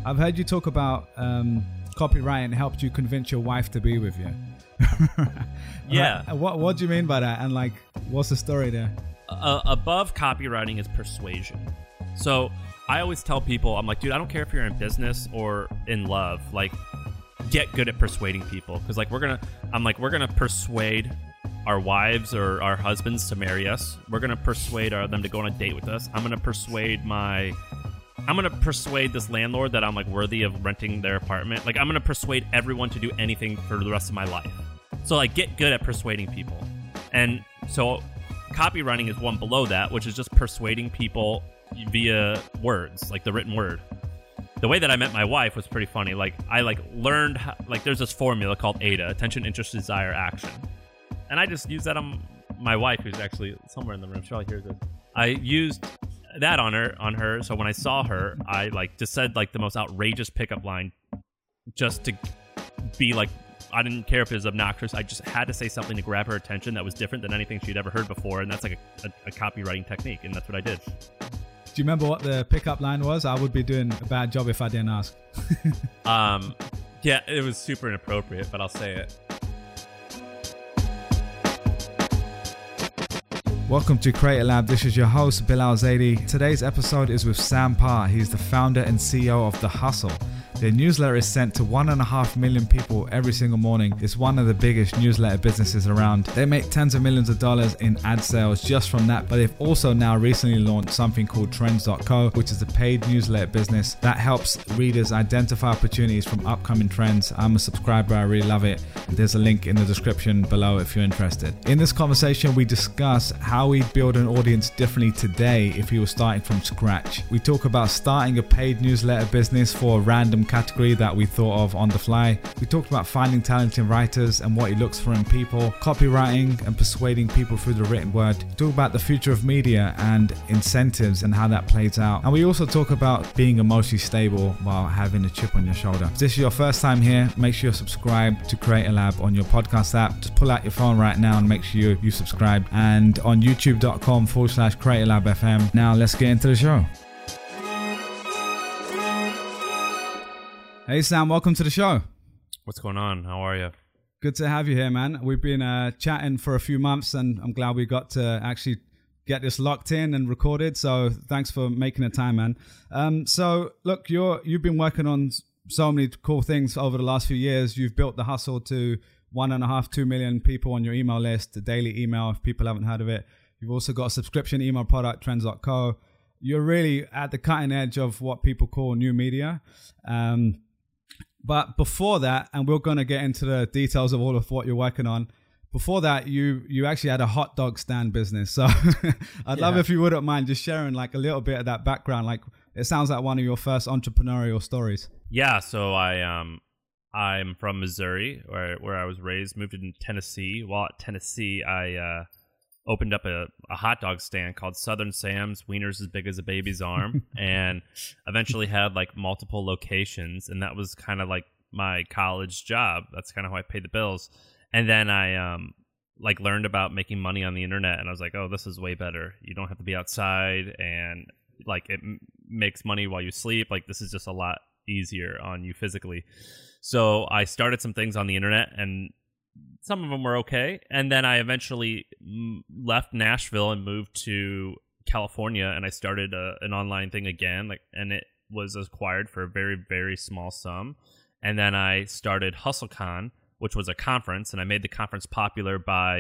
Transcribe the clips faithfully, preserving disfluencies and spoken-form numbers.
I've heard you talk about um, copywriting helped you convince your wife to be with you. Yeah. Like, what What do you mean by that? And like, what's the story there? Uh, above copywriting is persuasion. So I always tell people, I'm like, dude, I don't care if you're in business or in love. Like, get good at persuading people. Because like we're gonna, I'm like, we're gonna persuade our wives or our husbands to marry us. We're gonna persuade our, them to go on a date with us. I'm gonna persuade my, I'm gonna persuade this landlord that I'm like worthy of renting their apartment. Like I'm gonna persuade everyone to do anything for the rest of my life. So like get good at persuading people. And so copywriting is one below that, which is just persuading people via words, like the written word. The way that I met my wife was pretty funny. Like I like learned how, like there's this formula called A D A, attention, interest, desire, action. And I just used that on my wife, who's actually somewhere in the room. She probably hears it. I used that on her, on her. So when I saw her, I like just said like the most outrageous pickup line, just to be like, I didn't care if it was obnoxious. I just had to say something to grab her attention that was different than anything she'd ever heard before, and that's like a, a, a copywriting technique, and that's what I did. Do you remember what the pickup line was? I would be doing a bad job if I didn't ask. um, yeah, it was super inappropriate, but I'll say it. Welcome to Creator Lab. This is your host, Bilal Zaidi. Today's episode is with Sam Parr. He's the founder and C E O of The Hustle. Their newsletter is sent to one and a half million people every single morning. It's one of the biggest newsletter businesses around. They make tens of millions of dollars in ad sales just from that, but they've also now recently launched something called Trends dot co, which is a paid newsletter business that helps readers identify opportunities from upcoming trends. I'm a subscriber. I really love it. There's a link in the description below if you're interested. In this conversation, we discuss how we build an audience differently today if you were starting from scratch. We talk about starting a paid newsletter business for a random category that we thought of on the fly. We talked about finding talented writers and what he looks for in people, copywriting and persuading people through the written word. We talk about the future of media and incentives and how that plays out. And we also talk about being emotionally stable while having a chip on your shoulder. If this is your first time here, make sure you subscribe to Creator Lab on your podcast app. Just pull out your phone right now and make sure you, you subscribe. And on youtube.com forward slash Creator Lab F M. Now let's get into the show. Hey Sam, welcome to the show. What's going on? How are you? Good to have you here, man. We've been uh, chatting for a few months and I'm glad we got to actually get this locked in and recorded. So thanks for making the time, man. Um, so look, you're, you've been working on so many cool things over the last few years. You've built The Hustle to one and a half, two million people on your email list, the daily email if people haven't heard of it. You've also got a subscription email product, Trends dot co. You're really at the cutting edge of what people call new media. Um, But before that, and we're going to get into the details of all of what you're working on. Before that, you you actually had a hot dog stand business. So I'd Yeah. love if you wouldn't mind just sharing like a little bit of that background. Like it sounds like one of your first entrepreneurial stories. Yeah, so I um I'm from Missouri, where where I was raised. Moved to Tennessee. While at Tennessee, I uh, opened up a, a hot dog stand called Southern Sam's, wieners as big as a baby's arm, and eventually had like multiple locations, and that was kind of like my college job. That's kind of how I paid the bills. And then I um like learned about making money on the internet, and I was like, oh, this is way better. You don't have to be outside, and like it m- makes money while you sleep. Like this is just a lot easier on you physically. So I started some things on the internet, and some of them were okay. And then I eventually m- left Nashville and moved to California, and I started a, an online thing again. Like, and it was acquired for a very, very small sum. And then I started HustleCon, which was a conference, and I made the conference popular by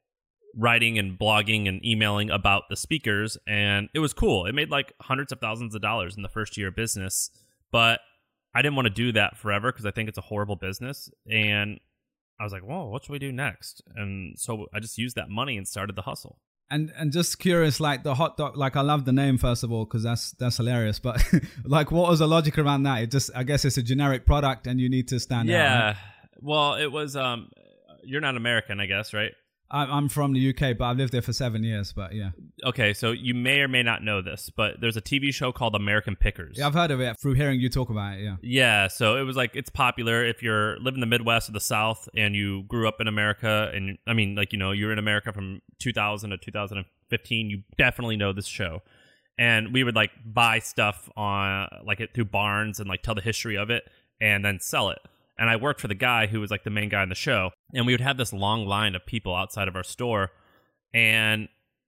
writing and blogging and emailing about the speakers. And it was cool. It made like hundreds of thousands of dollars in the first year of business. But I didn't want to do that forever because I think it's a horrible business. And I was like, whoa, what should we do next? And so I just used that money and started The Hustle. And and just curious, like the hot dog, like I love the name first of all because that's that's hilarious. But like, what was the logic around that? It just, I guess it's a generic product and you need to stand yeah. out. Yeah. Right? Well, it was. Um, you're not American, I guess, right? I'm from the U K, but I've lived there for seven years. But yeah. Okay, so you may or may not know this, but there's a T V show called American Pickers. Yeah, I've heard of it through hearing you talk about it. Yeah. Yeah, so it was like it's popular if you're live in the Midwest or the South and you grew up in America, and I mean, like you know, you're in America from two thousand to two thousand fifteen. You definitely know this show. and we would like buy stuff on like it through Barnes and like tell the history of it and then sell it. And I worked for the guy who was like the main guy in the show, and we would have this long line of people outside of our store, and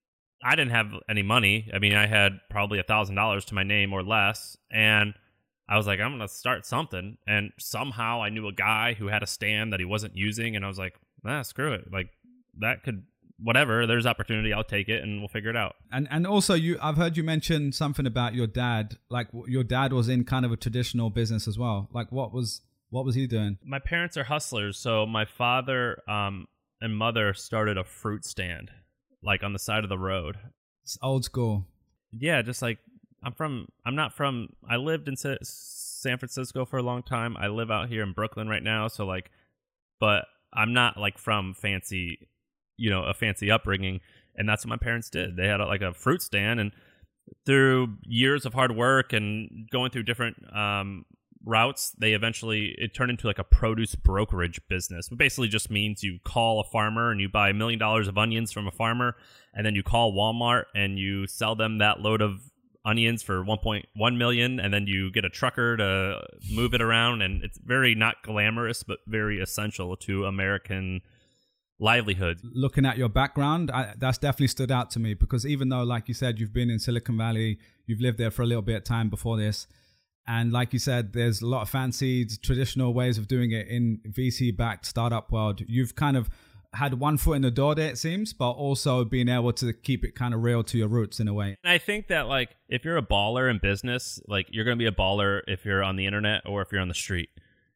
I didn't have any money. I mean, I had probably a thousand dollars to my name or less, and I was like, I'm gonna start something. And somehow I knew a guy who had a stand that he wasn't using, and I was like, ah, screw it, like that could. Whatever, there's opportunity, I'll take it and we'll figure it out. And and also you I've heard you mention something about your dad, like your dad was in kind of a traditional business as well. Like what was what was he doing? My parents are hustlers, so my father um and mother started a fruit stand like on the side of the road. It's old school. Yeah, just like I'm from I'm not from I lived in Sa- San Francisco for a long time. I live out here in Brooklyn right now, so like but I'm not like from fancy you know, a fancy upbringing. And that's what my parents did. They had a, like a fruit stand, and through years of hard work and going through different um, routes, they eventually, it turned into like a produce brokerage business. It basically just means you call a farmer and you buy a million dollars of onions from a farmer, and then you call Walmart and you sell them that load of onions for one point one million, and then you get a trucker to move it around. And it's very not glamorous, but very essential to American livelihood. Looking at your background, I, that's definitely stood out to me, because even though, like you said, you've been in Silicon Valley, you've lived there for a little bit of time before this, and like you said, there's a lot of fancy traditional ways of doing it in V C-backed startup world. You've kind of had one foot in the door there, it seems, but also being able to keep it kind of real to your roots in a way. And I think that like if you're a baller in business, like you're going to be a baller if you're on the internet or if you're on the street.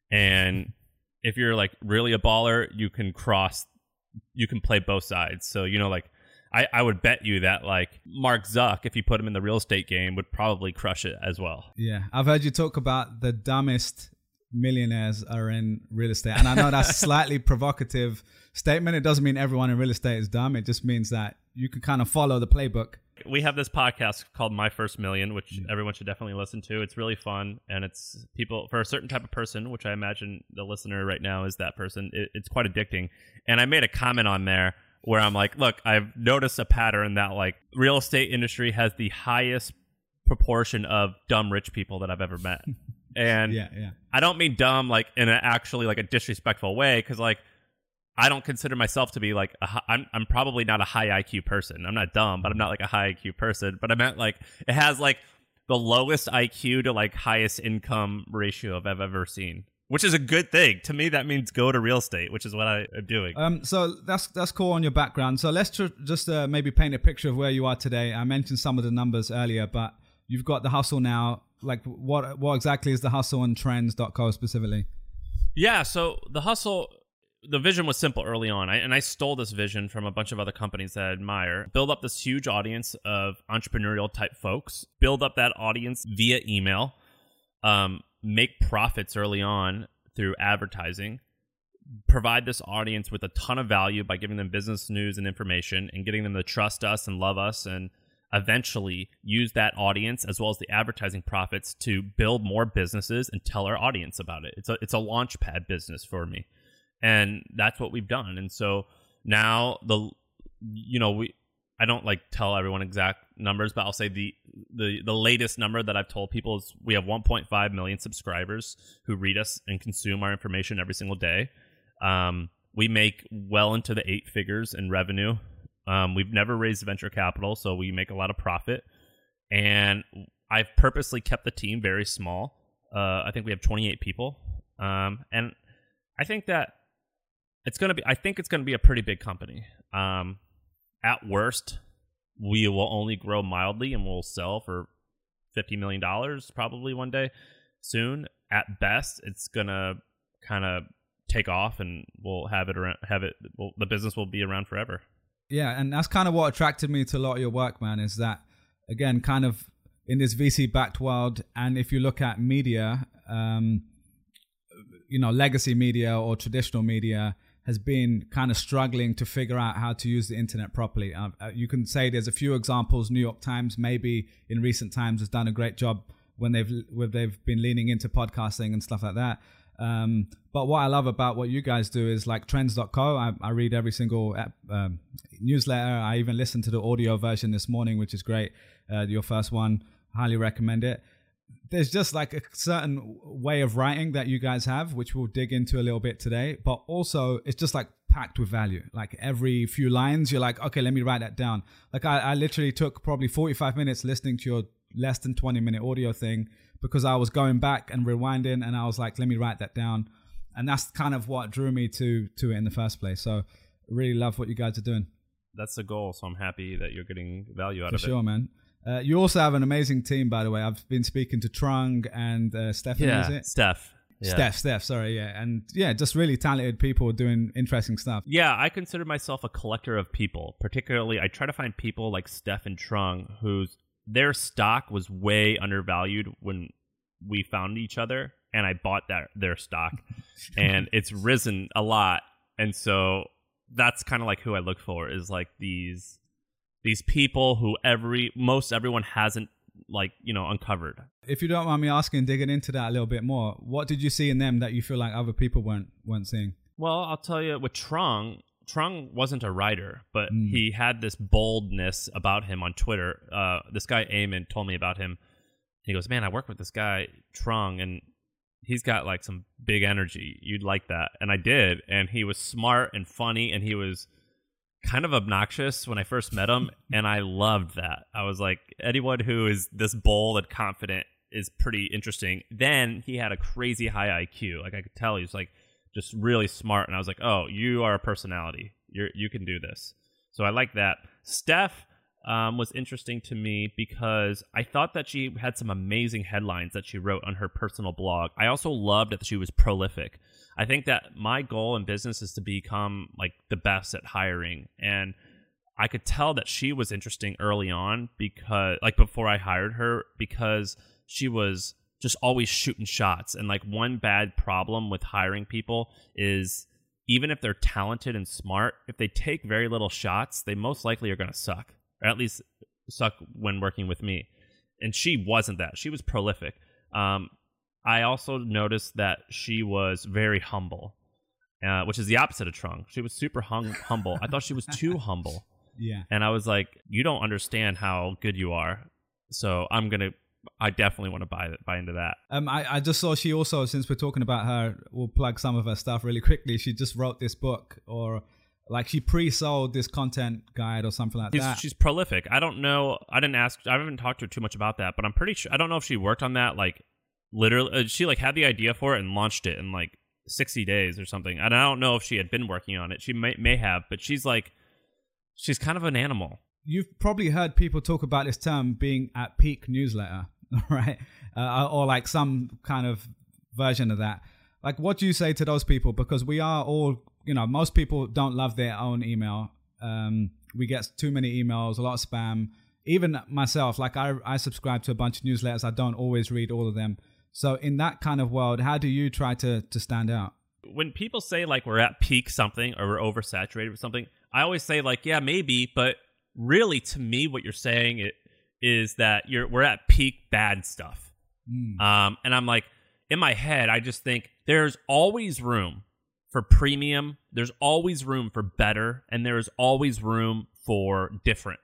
And if you're like really a baller, you can cross you can play both sides. So, you know, like I, I would bet you that like Mark Zuck, if you put him in the real estate game, would probably crush it as well. Yeah. I've heard you talk about the dumbest millionaires are in real estate. And I know that's a slightly provocative statement. It doesn't mean everyone in real estate is dumb. It just means that you can kind of follow the playbook. We have this podcast called My First Million, which yeah. everyone should definitely listen to. It's really fun, and it's people for a certain type of person, which I imagine the listener right now is that person. It, it's quite addicting. And I made a comment on there where I'm like, look, I've noticed a pattern that like real estate industry has the highest proportion of dumb rich people that I've ever met. And yeah, yeah. I don't mean dumb like in a actually like a disrespectful way, because like I don't consider myself to be like a, I'm I'm probably not a high I Q person. I'm not dumb, but I'm not like a high I Q person. But I meant like it has like the lowest I Q to like highest income ratio I've ever seen, which is a good thing. To me, that means go to real estate, which is what I am doing. Um, so that's that's cool on your background. So let's tr- just uh, maybe paint a picture of where you are today. I mentioned some of the numbers earlier, but you've got The Hustle now. Like what what exactly is The Hustle and Trends dot co specifically? Yeah, so The Hustle... The vision was simple early on, I, and I stole this vision from a bunch of other companies that I admire. Build up this huge audience of entrepreneurial type folks, build up that audience via email, um, make profits early on through advertising, provide this audience with a ton of value by giving them business news and information and getting them to trust us and love us, and eventually use that audience as well as the advertising profits to build more businesses and tell our audience about it. It's a, it's a launch pad business for me. And that's what we've done. And so now the, you know, we, I don't like tell everyone exact numbers, but I'll say the, the, the latest number that I've told people is we have one point five million subscribers who read us and consume our information every single day. Um, we make well into the eight figures in revenue. Um, we've never raised venture capital, so we make a lot of profit. And I've purposely kept the team very small. Uh, I think we have twenty-eight people. Um, and I think that It's gonna be. I think it's gonna be a pretty big company. Um, at worst, we will only grow mildly, and we'll sell for fifty million dollars probably one day soon. At best, it's gonna kind of take off, and we'll have it around. Have it. Well, the business will be around forever. Yeah, and that's kind of what attracted me to a lot of your work, man. Is that again, kind of in this V C-backed world, and if you look at media, um, you know, legacy media or traditional media has been kind of struggling to figure out how to use the internet properly. Uh, you can say there's a few examples. New York Times, maybe in recent times, has done a great job when they've where they've been leaning into podcasting and stuff like that. Um, but what I love about what you guys do is like trends dot co. I, I read every single um, newsletter. I even listened to the audio version this morning, which is great. Uh, your first one, highly recommend it. There's just like a certain way of writing that you guys have, which we'll dig into a little bit today. But also it's just like packed with value. Like every few lines, you're like, okay, let me write that down. Like I, I literally took probably forty-five minutes listening to your less than twenty minute audio thing, because I was going back and rewinding, and I was like, let me write that down. And that's kind of what drew me to to it in the first place. So really love what you guys are doing. That's the goal. So I'm happy that you're getting value out For of sure, it. man. Uh, you also have an amazing team, by the way. I've been speaking to Trung and uh, Stephanie, Yeah, is it? Steph. Yeah. Steph, Steph, sorry, yeah. And yeah, just really talented people doing interesting stuff. Yeah, I consider myself a collector of people. Particularly, I try to find people like Steph and Trung whose their stock was way undervalued when we found each other, and I bought that their stock, and it's risen a lot. And so that's kind of like who I look for, is like these these people who every most everyone hasn't like you know uncovered. If you don't mind me asking, digging into that a little bit more, what did you see in them that you feel like other people weren't weren't seeing? Well, I'll tell you, with Trung, Trung wasn't a writer, but Mm. he had this boldness about him on Twitter. Uh, this guy, Eamon, told me about him. He goes, man, I work with this guy, Trung, and he's got like some big energy. You'd like that. And I did. And he was smart and funny, and he was kind of obnoxious when I first met him. And I loved that. I was like, anyone who is this bold and confident is pretty interesting. Then he had a crazy high I Q. Like I could tell he was like just really smart. And I was like, oh, you are a personality. You're, you can do this. So I like that. Steph um, was interesting to me because I thought that she had some amazing headlines that she wrote on her personal blog. I also loved that she was prolific. I think that my goal in business is to become like the best at hiring. And I could tell that she was interesting early on because like before I hired her, because she was just always shooting shots. And like one bad problem with hiring people is even if they're talented and smart, if they take very little shots, they most likely are going to suck, or at least suck when working with me. And she wasn't that. She was prolific. Um, I also noticed that she was very humble, uh, which is the opposite of Trung. She was super hum- humble. I thought she was too humble. Yeah. And I was like, you don't understand how good you are. So I'm going to, I definitely want to buy buy into that. Um, I, I just saw she also, since we're talking about her, we'll plug some of her stuff really quickly. She just wrote this book, or like she pre-sold this content guide or something like she's, that. She's prolific. I don't know. I didn't ask, I haven't talked to her too much about that, but I'm pretty sure, I don't know if she worked on that like literally. Uh, she like had the idea for it and launched it in like sixty days or something. And I don't know if she had been working on it. She may, may have, but she's like, she's kind of an animal. You've probably heard people talk about this term being at peak newsletter, right? Uh, or like some kind of version of that. Like, what do you say to those people? Because we are all, you know, most people don't love their own email. Um, we get too many emails, a lot of spam. Even myself, like I, I subscribe to a bunch of newsletters. I don't always read all of them. So in that kind of world, how do you try to to stand out? When people say like we're at peak something or we're oversaturated with something, I always say like, yeah, maybe, but really to me what you're saying it, is that you're we're at peak bad stuff. Mm. Um, and I'm like, in my head, I just think there's always room for premium. There's always room for better. And there's always room for different.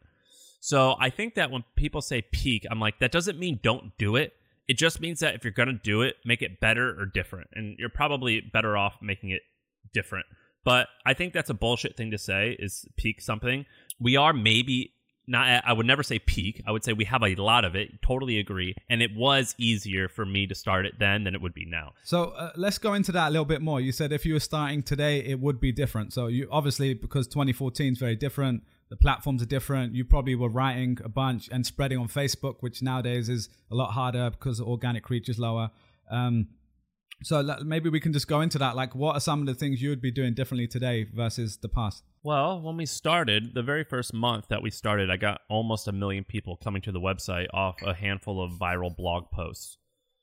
So I think that when people say peak, I'm like, that doesn't mean don't do it. It just means that if you're going to do it, make it better or different. And you're probably better off making it different. But I think that's a bullshit thing to say, is peak something. We are maybe not, at, I would never say peak. I would say we have a lot of it. Totally agree. And it was easier for me to start it then than it would be now. So uh, let's go into that a little bit more. You said if you were starting today, it would be different. So you obviously, because twenty fourteen is very different, the platforms are different. You probably were writing a bunch and spreading on Facebook, which nowadays is a lot harder because the organic reach is lower. Um, so maybe we can just go into that. Like, what are some of the things you would be doing differently today versus the past? Well, when we started, the very first month that we started, I got almost a million people coming to the website off a handful of viral blog posts.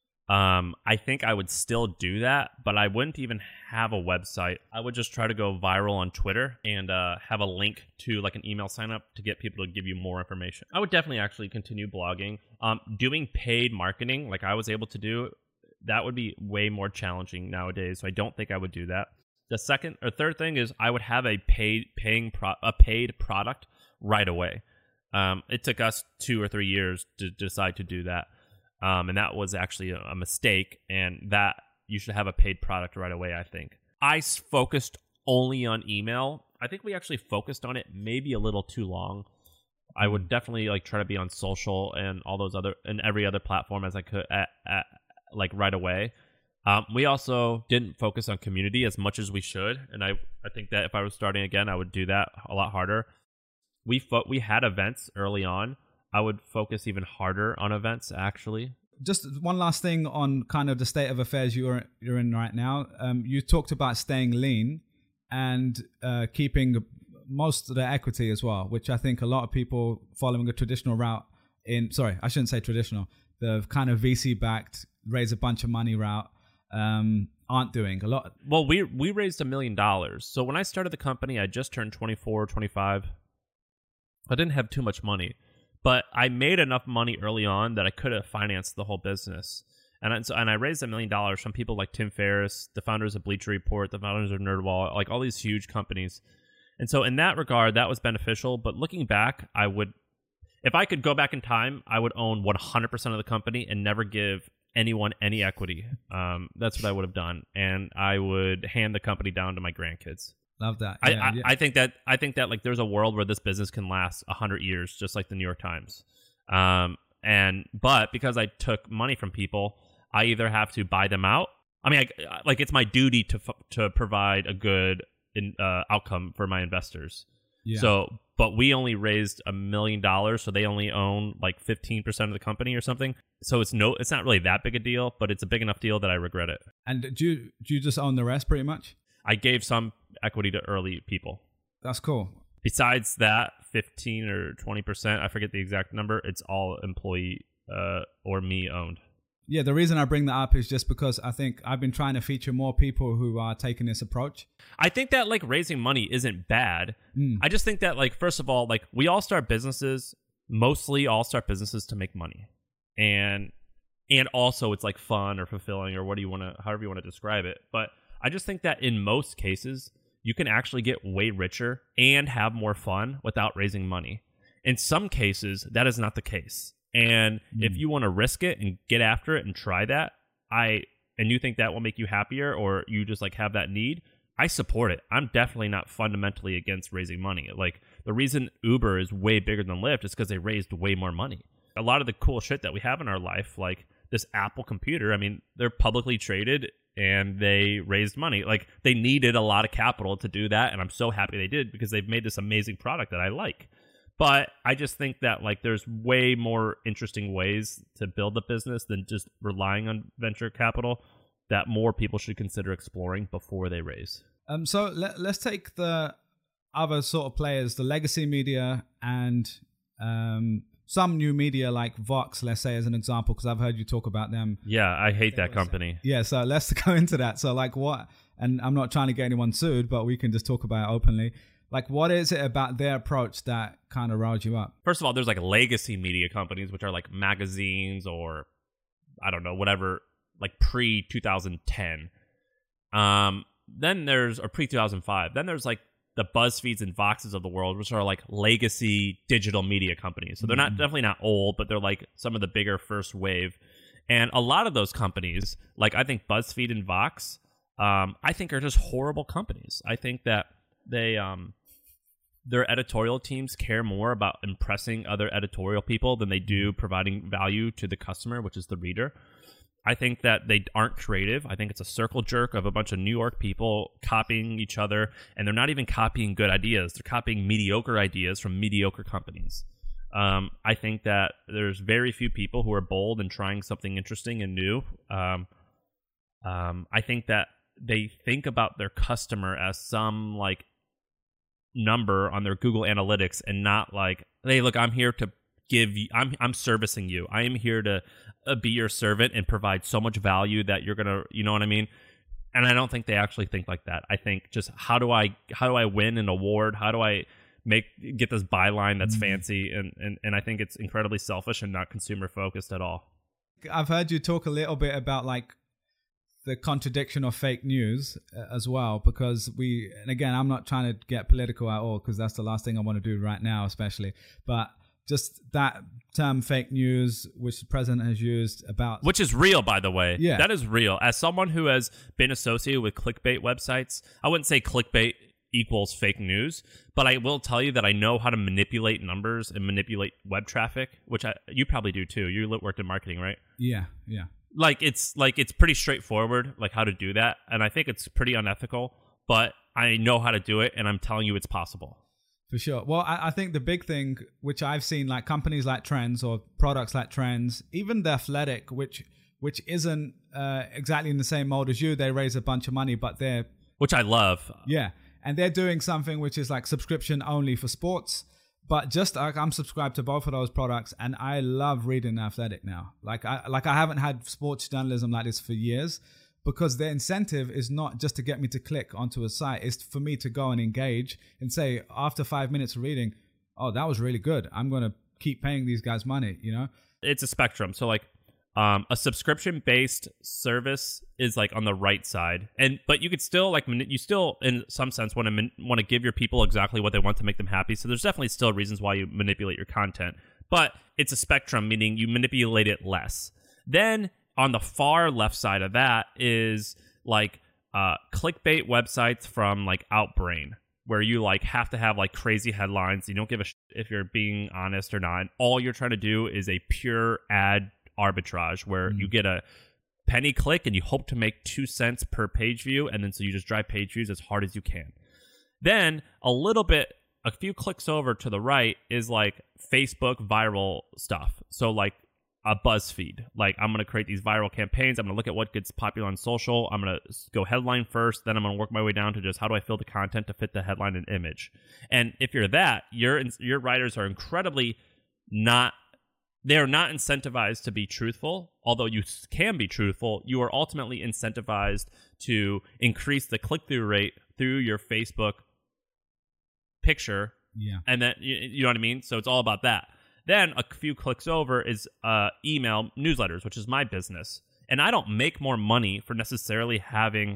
Um, I think I would still do that, but I wouldn't even have a website. I would just try to go viral on Twitter and uh, have a link to like an email sign up to get people to give you more information. I would definitely actually continue blogging. Um, doing paid marketing like I was able to do that would be way more challenging nowadays. So I don't think I would do that. The second or third thing is I would have a paid paying pro, a paid product right away. Um, it took us two or three years to decide to do that, um, and that was actually a, a mistake. And that you should have a paid product right away. I think I focused only on email. I think we actually focused on it maybe a little too long. I would definitely like try to be on social and all those other and every other platform as I could at, at like right away. Um, we also didn't focus on community as much as we should, and I, I think that if I was starting again, I would do that a lot harder. We fo- we had events early on. I would focus even harder on events, actually. Just one last thing on kind of the state of affairs you're you're in right now. Um, you talked about staying lean and uh, keeping most of the equity as well, which I think a lot of people following a traditional route in, sorry, I shouldn't say traditional, the kind of V C-backed, raise a bunch of money route, um, aren't doing a lot. Well, we we raised a million dollars. So when I started the company, I just turned twenty-four, twenty-five. I didn't have too much money, but I made enough money early on that I could have financed the whole business. And I, so, and I raised a million dollars from people like Tim Ferriss, the founders of Bleacher Report, the founders of NerdWallet, like all these huge companies. And so in that regard, that was beneficial. But looking back, I would, if I could go back in time, I would own one hundred percent of the company and never give anyone any equity. Um, that's what I would have done. And I would hand the company down to my grandkids. Love that. Yeah, I, I, yeah. I think that I think that like there's a world where this business can last a hundred years, just like the New York Times. Um, and but because I took money from people, I either have to buy them out. I mean, I, like it's my duty to to provide a good in, uh, outcome for my investors. Yeah. So, but we only raised a million dollars, so they only own like fifteen percent of the company or something. So it's no, it's not really that big a deal, but it's a big enough deal that I regret it. And do you, do you just own the rest pretty much? I gave some equity to early people. That's cool. Besides that, fifteen or twenty percent, I forget the exact number, it's all employee uh, or me owned. Yeah, the reason I bring that up is just because I think I've been trying to feature more people who are taking this approach. I think that like raising money isn't bad. Mm. I just think that like, first of all, like we all start businesses, mostly all start businesses to make money. And and also it's like fun or fulfilling or what do you want to, however you want to describe it. But I just think that in most cases, you can actually get way richer and have more fun without raising money. In some cases, that is not the case. And mm. if you want to risk it and get after it and try that, I and you think that will make you happier or you just like have that need, I support it. I'm definitely not fundamentally against raising money. Like the reason Uber is way bigger than Lyft is because they raised way more money. A lot of the cool shit that we have in our life, like this Apple computer, I mean, they're publicly traded and they raised money. Like they needed a lot of capital to do that. And I'm so happy they did because they've made this amazing product that I like. But I just think that like there's way more interesting ways to build a business than just relying on venture capital that more people should consider exploring before they raise. Um, so let, let's take the other sort of players, the legacy media and um, some new media like Vox, let's say as an example, because I've heard you talk about them. Yeah, I hate that company. Yeah, so let's go into that. So like what, and I'm not trying to get anyone sued, but we can just talk about it openly. Like, what is it about their approach that kind of riles you up? First of all, there's like legacy media companies, which are like magazines or I don't know, whatever, like pre twenty ten. Um, then there's, or pre two thousand five. Then there's like the BuzzFeeds and Voxes of the world, which are like legacy digital media companies. So they're not, mm-hmm. definitely not old, but they're like some of the bigger first wave. And a lot of those companies, like I think BuzzFeed and Vox, um, I think are just horrible companies. I think that they, um, their editorial teams care more about impressing other editorial people than they do providing value to the customer, which is the reader. I think that they aren't creative. I think it's a circle jerk of a bunch of New York people copying each other, and they're not even copying good ideas. They're copying mediocre ideas from mediocre companies. Um, I think that there's very few people who are bold and trying something interesting and new. Um, um, I think that they think about their customer as some like number on their Google Analytics and not like, hey, look, I'm here to give you, I'm I'm servicing you. I am here to uh, be your servant and provide so much value that you're gonna, you know what I mean? And I don't think they actually think like that. I think just how do I how do I win an award? How do I make get this byline that's mm-hmm. fancy? And, and and I think it's incredibly selfish and not consumer focused at all. I've heard you talk a little bit about like the contradiction of fake news uh, as well, because we, and again, I'm not trying to get political at all, because that's the last thing I want to do right now, especially, but just that term fake news, which the president has used about... Which is real, by the way. Yeah. That is real. As someone who has been associated with clickbait websites, I wouldn't say clickbait equals fake news, but I will tell you that I know how to manipulate numbers and manipulate web traffic, which I, you probably do too. You worked in marketing, right? Yeah, yeah. Like it's like it's pretty straightforward, like how to do that, and I think it's pretty unethical, but I know how to do it, and I'm telling you it's possible. For sure. Well, I, I think the big thing, which I've seen, like companies like Trends or products like Trends, even The Athletic, which which isn't uh, exactly in the same mold as you, they raise a bunch of money, but they're... Which I love. Yeah, and they're doing something which is like subscription only for sports. But just like I'm subscribed to both of those products, and I love reading The Athletic now. Like I like I haven't had sports journalism like this for years, because their incentive is not just to get me to click onto a site. It's for me to go and engage and say, after five minutes of reading, oh, that was really good. I'm going to keep paying these guys money, you know? It's a spectrum. So like um, a subscription-based service is like on the right side, and but you could still like you still in some sense want to man- want to give your people exactly what they want to make them happy. So there's definitely still reasons why you manipulate your content, but it's a spectrum, meaning you manipulate it less. Then on the far left side of that is like uh, clickbait websites from like Outbrain, where you like have to have like crazy headlines. You don't give a sh- if you're being honest or not. All you're trying to do is a pure ad arbitrage, where mm. you get a penny click and you hope to make two cents per page view, and then so you just drive page views as hard as you can. Then a little bit, a few clicks over to the right is like Facebook viral stuff. So like a BuzzFeed. Like I'm going to create these viral campaigns. I'm going to look at what gets popular on social. I'm going to go headline first. Then I'm going to work my way down to just how do I fill the content to fit the headline and image. And if you're that, your your writers are incredibly not, they're not incentivized to be truthful. Although you can be truthful, you are ultimately incentivized to increase the click-through rate through your Facebook picture. Yeah. And then, you, you know what I mean? So it's all about that. Then a few clicks over is uh, email newsletters, which is my business. And I don't make more money for necessarily having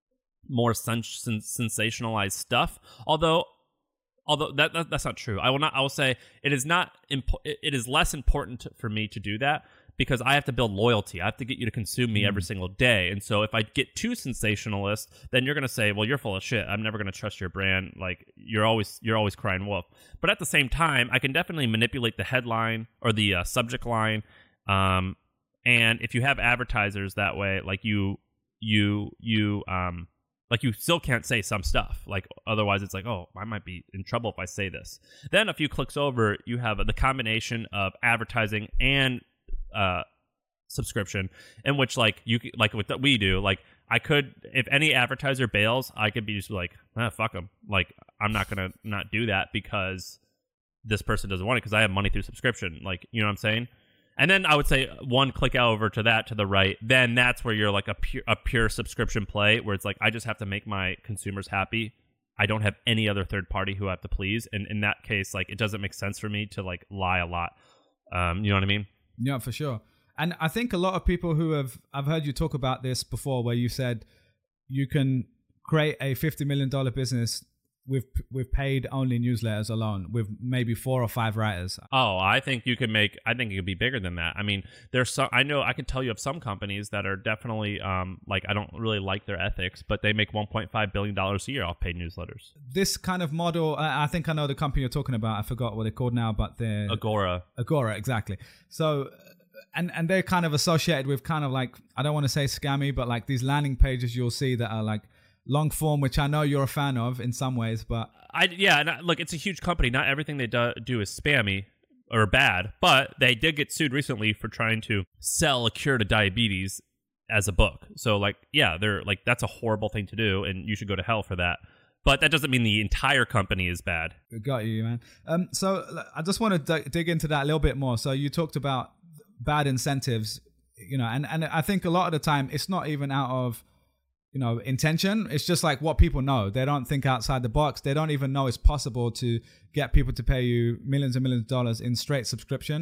more sen- sen- sensationalized stuff. Although, although that, that that's not true. I will not. I will say it is not. Impo- it is less important for me to do that, because I have to build loyalty. I have to get you to consume me mm. every single day. And so if I get too sensationalist, then you're going to say, well, you're full of shit. I'm never going to trust your brand. Like you're always, you're always crying wolf. But at the same time, I can definitely manipulate the headline or the uh, subject line. Um, and if you have advertisers that way, like you, you, you, um, like you still can't say some stuff. Like otherwise it's like, oh, I might be in trouble if I say this. Then a few clicks over, you have the combination of advertising and uh subscription, in which like you like what we do, like I could, if any advertiser bails, I could be just like, ah, fuck them, like I'm not gonna not do that because this person doesn't want it, because I have money through subscription, like, you know what I'm saying? And then I would say one click over to that to the right, then that's where you're like a pure a pure subscription play, where it's like I just have to make my consumers happy. I don't have any other third party who I have to please, and in that case, like it doesn't make sense for me to like lie a lot. Um, you know what I mean? Yeah, for sure. And I think a lot of people who have, I've heard you talk about this before, where you said you can create a fifty million dollars business with with paid only newsletters alone, with maybe four or five writers. Oh, I think you could make, I think it could be bigger than that. I mean, there's some, I know, I can tell you of some companies that are definitely, um, like, I don't really like their ethics, but they make one point five billion dollars a year off paid newsletters. This kind of model, I think I know the company you're talking about. I forgot what they're called now, but they're... Agora. Agora, exactly. So... And and they're kind of associated with kind of like, I don't want to say scammy, but like these landing pages you'll see that are like long form, which I know you're a fan of in some ways, but... I Yeah, and I, look, it's a huge company. Not everything they do, do is spammy or bad, but they did get sued recently for trying to sell a cure to diabetes as a book. So like, yeah, they're like, that's a horrible thing to do, and you should go to hell for that. But that doesn't mean the entire company is bad. Got you, man. Um, so I just want to d- dig into that a little bit more. So you talked about bad incentives, you know, and, and I think a lot of the time it's not even out of, you know, intention. It's just like what people know. They don't think outside the box. They don't even know it's possible to get people to pay you millions and millions of dollars in straight subscription.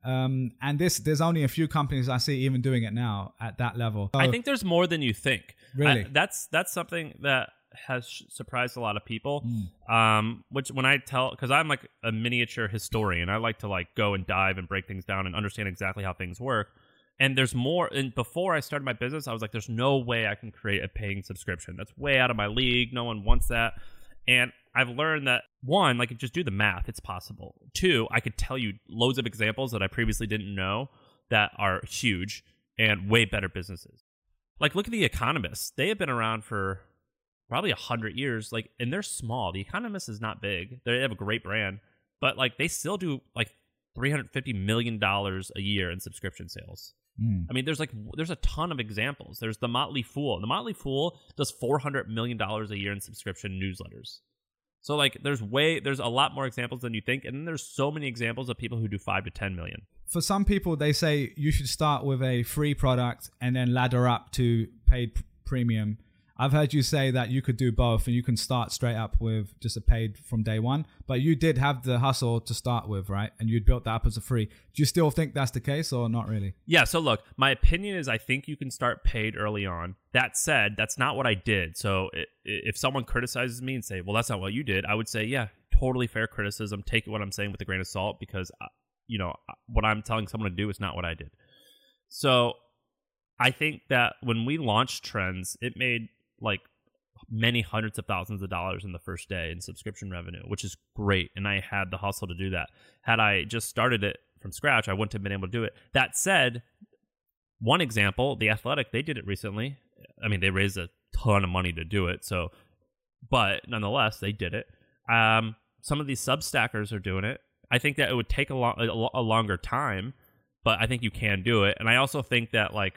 Um, and this, there's only a few companies I see even doing it now at that level. So, I think there's more than you think. Really? I, that's that's something that has surprised a lot of people. Mm. Um, which when I tell, because I'm like a miniature historian, I like to like go and dive and break things down and understand exactly how things work. And there's more. And before I started my business, I was like, there's no way I can create a paying subscription. That's way out of my league. No one wants that. And I've learned that, one, like, just do the math. It's possible. Two, I could tell you loads of examples that I previously didn't know that are huge and way better businesses. Like, look at The Economist. They have been around for probably one hundred years, like, and they're small. The Economist is not big. They have a great brand, but, like, they still do, like, three hundred fifty million dollars a year in subscription sales. Mm. I mean, there's, like, there's a ton of examples. There's The Motley Fool. The Motley Fool does four hundred million dollars a year in subscription newsletters. So, like, there's way, there's a lot more examples than you think. And then there's so many examples of people who do five to ten million. For some people, they say you should start with a free product and then ladder up to paid p- premium. I've heard you say that you could do both and you can start straight up with just a paid from day one. But you did have the hustle to start with, right? And you'd built that up as a free. Do you still think that's the case or not really? Yeah. So look, my opinion is I think you can start paid early on. That said, that's not what I did. So if someone criticizes me and say, well, that's not what you did, I would say, yeah, totally fair criticism. Take what I'm saying with a grain of salt because, you know, what I'm telling someone to do is not what I did. So I think that when we launched Trends, it made like many hundreds of thousands of dollars in the first day in subscription revenue, which is great. And I had the hustle to do that. Had I just started it from scratch, I wouldn't have been able to do it. That said, one example, The Athletic, they did it recently. I mean, they raised a ton of money to do it. So, but nonetheless, they did it. Um, some of these Substackers are doing it. I think that it would take a, lo- a, a longer time, but I think you can do it. And I also think that, like,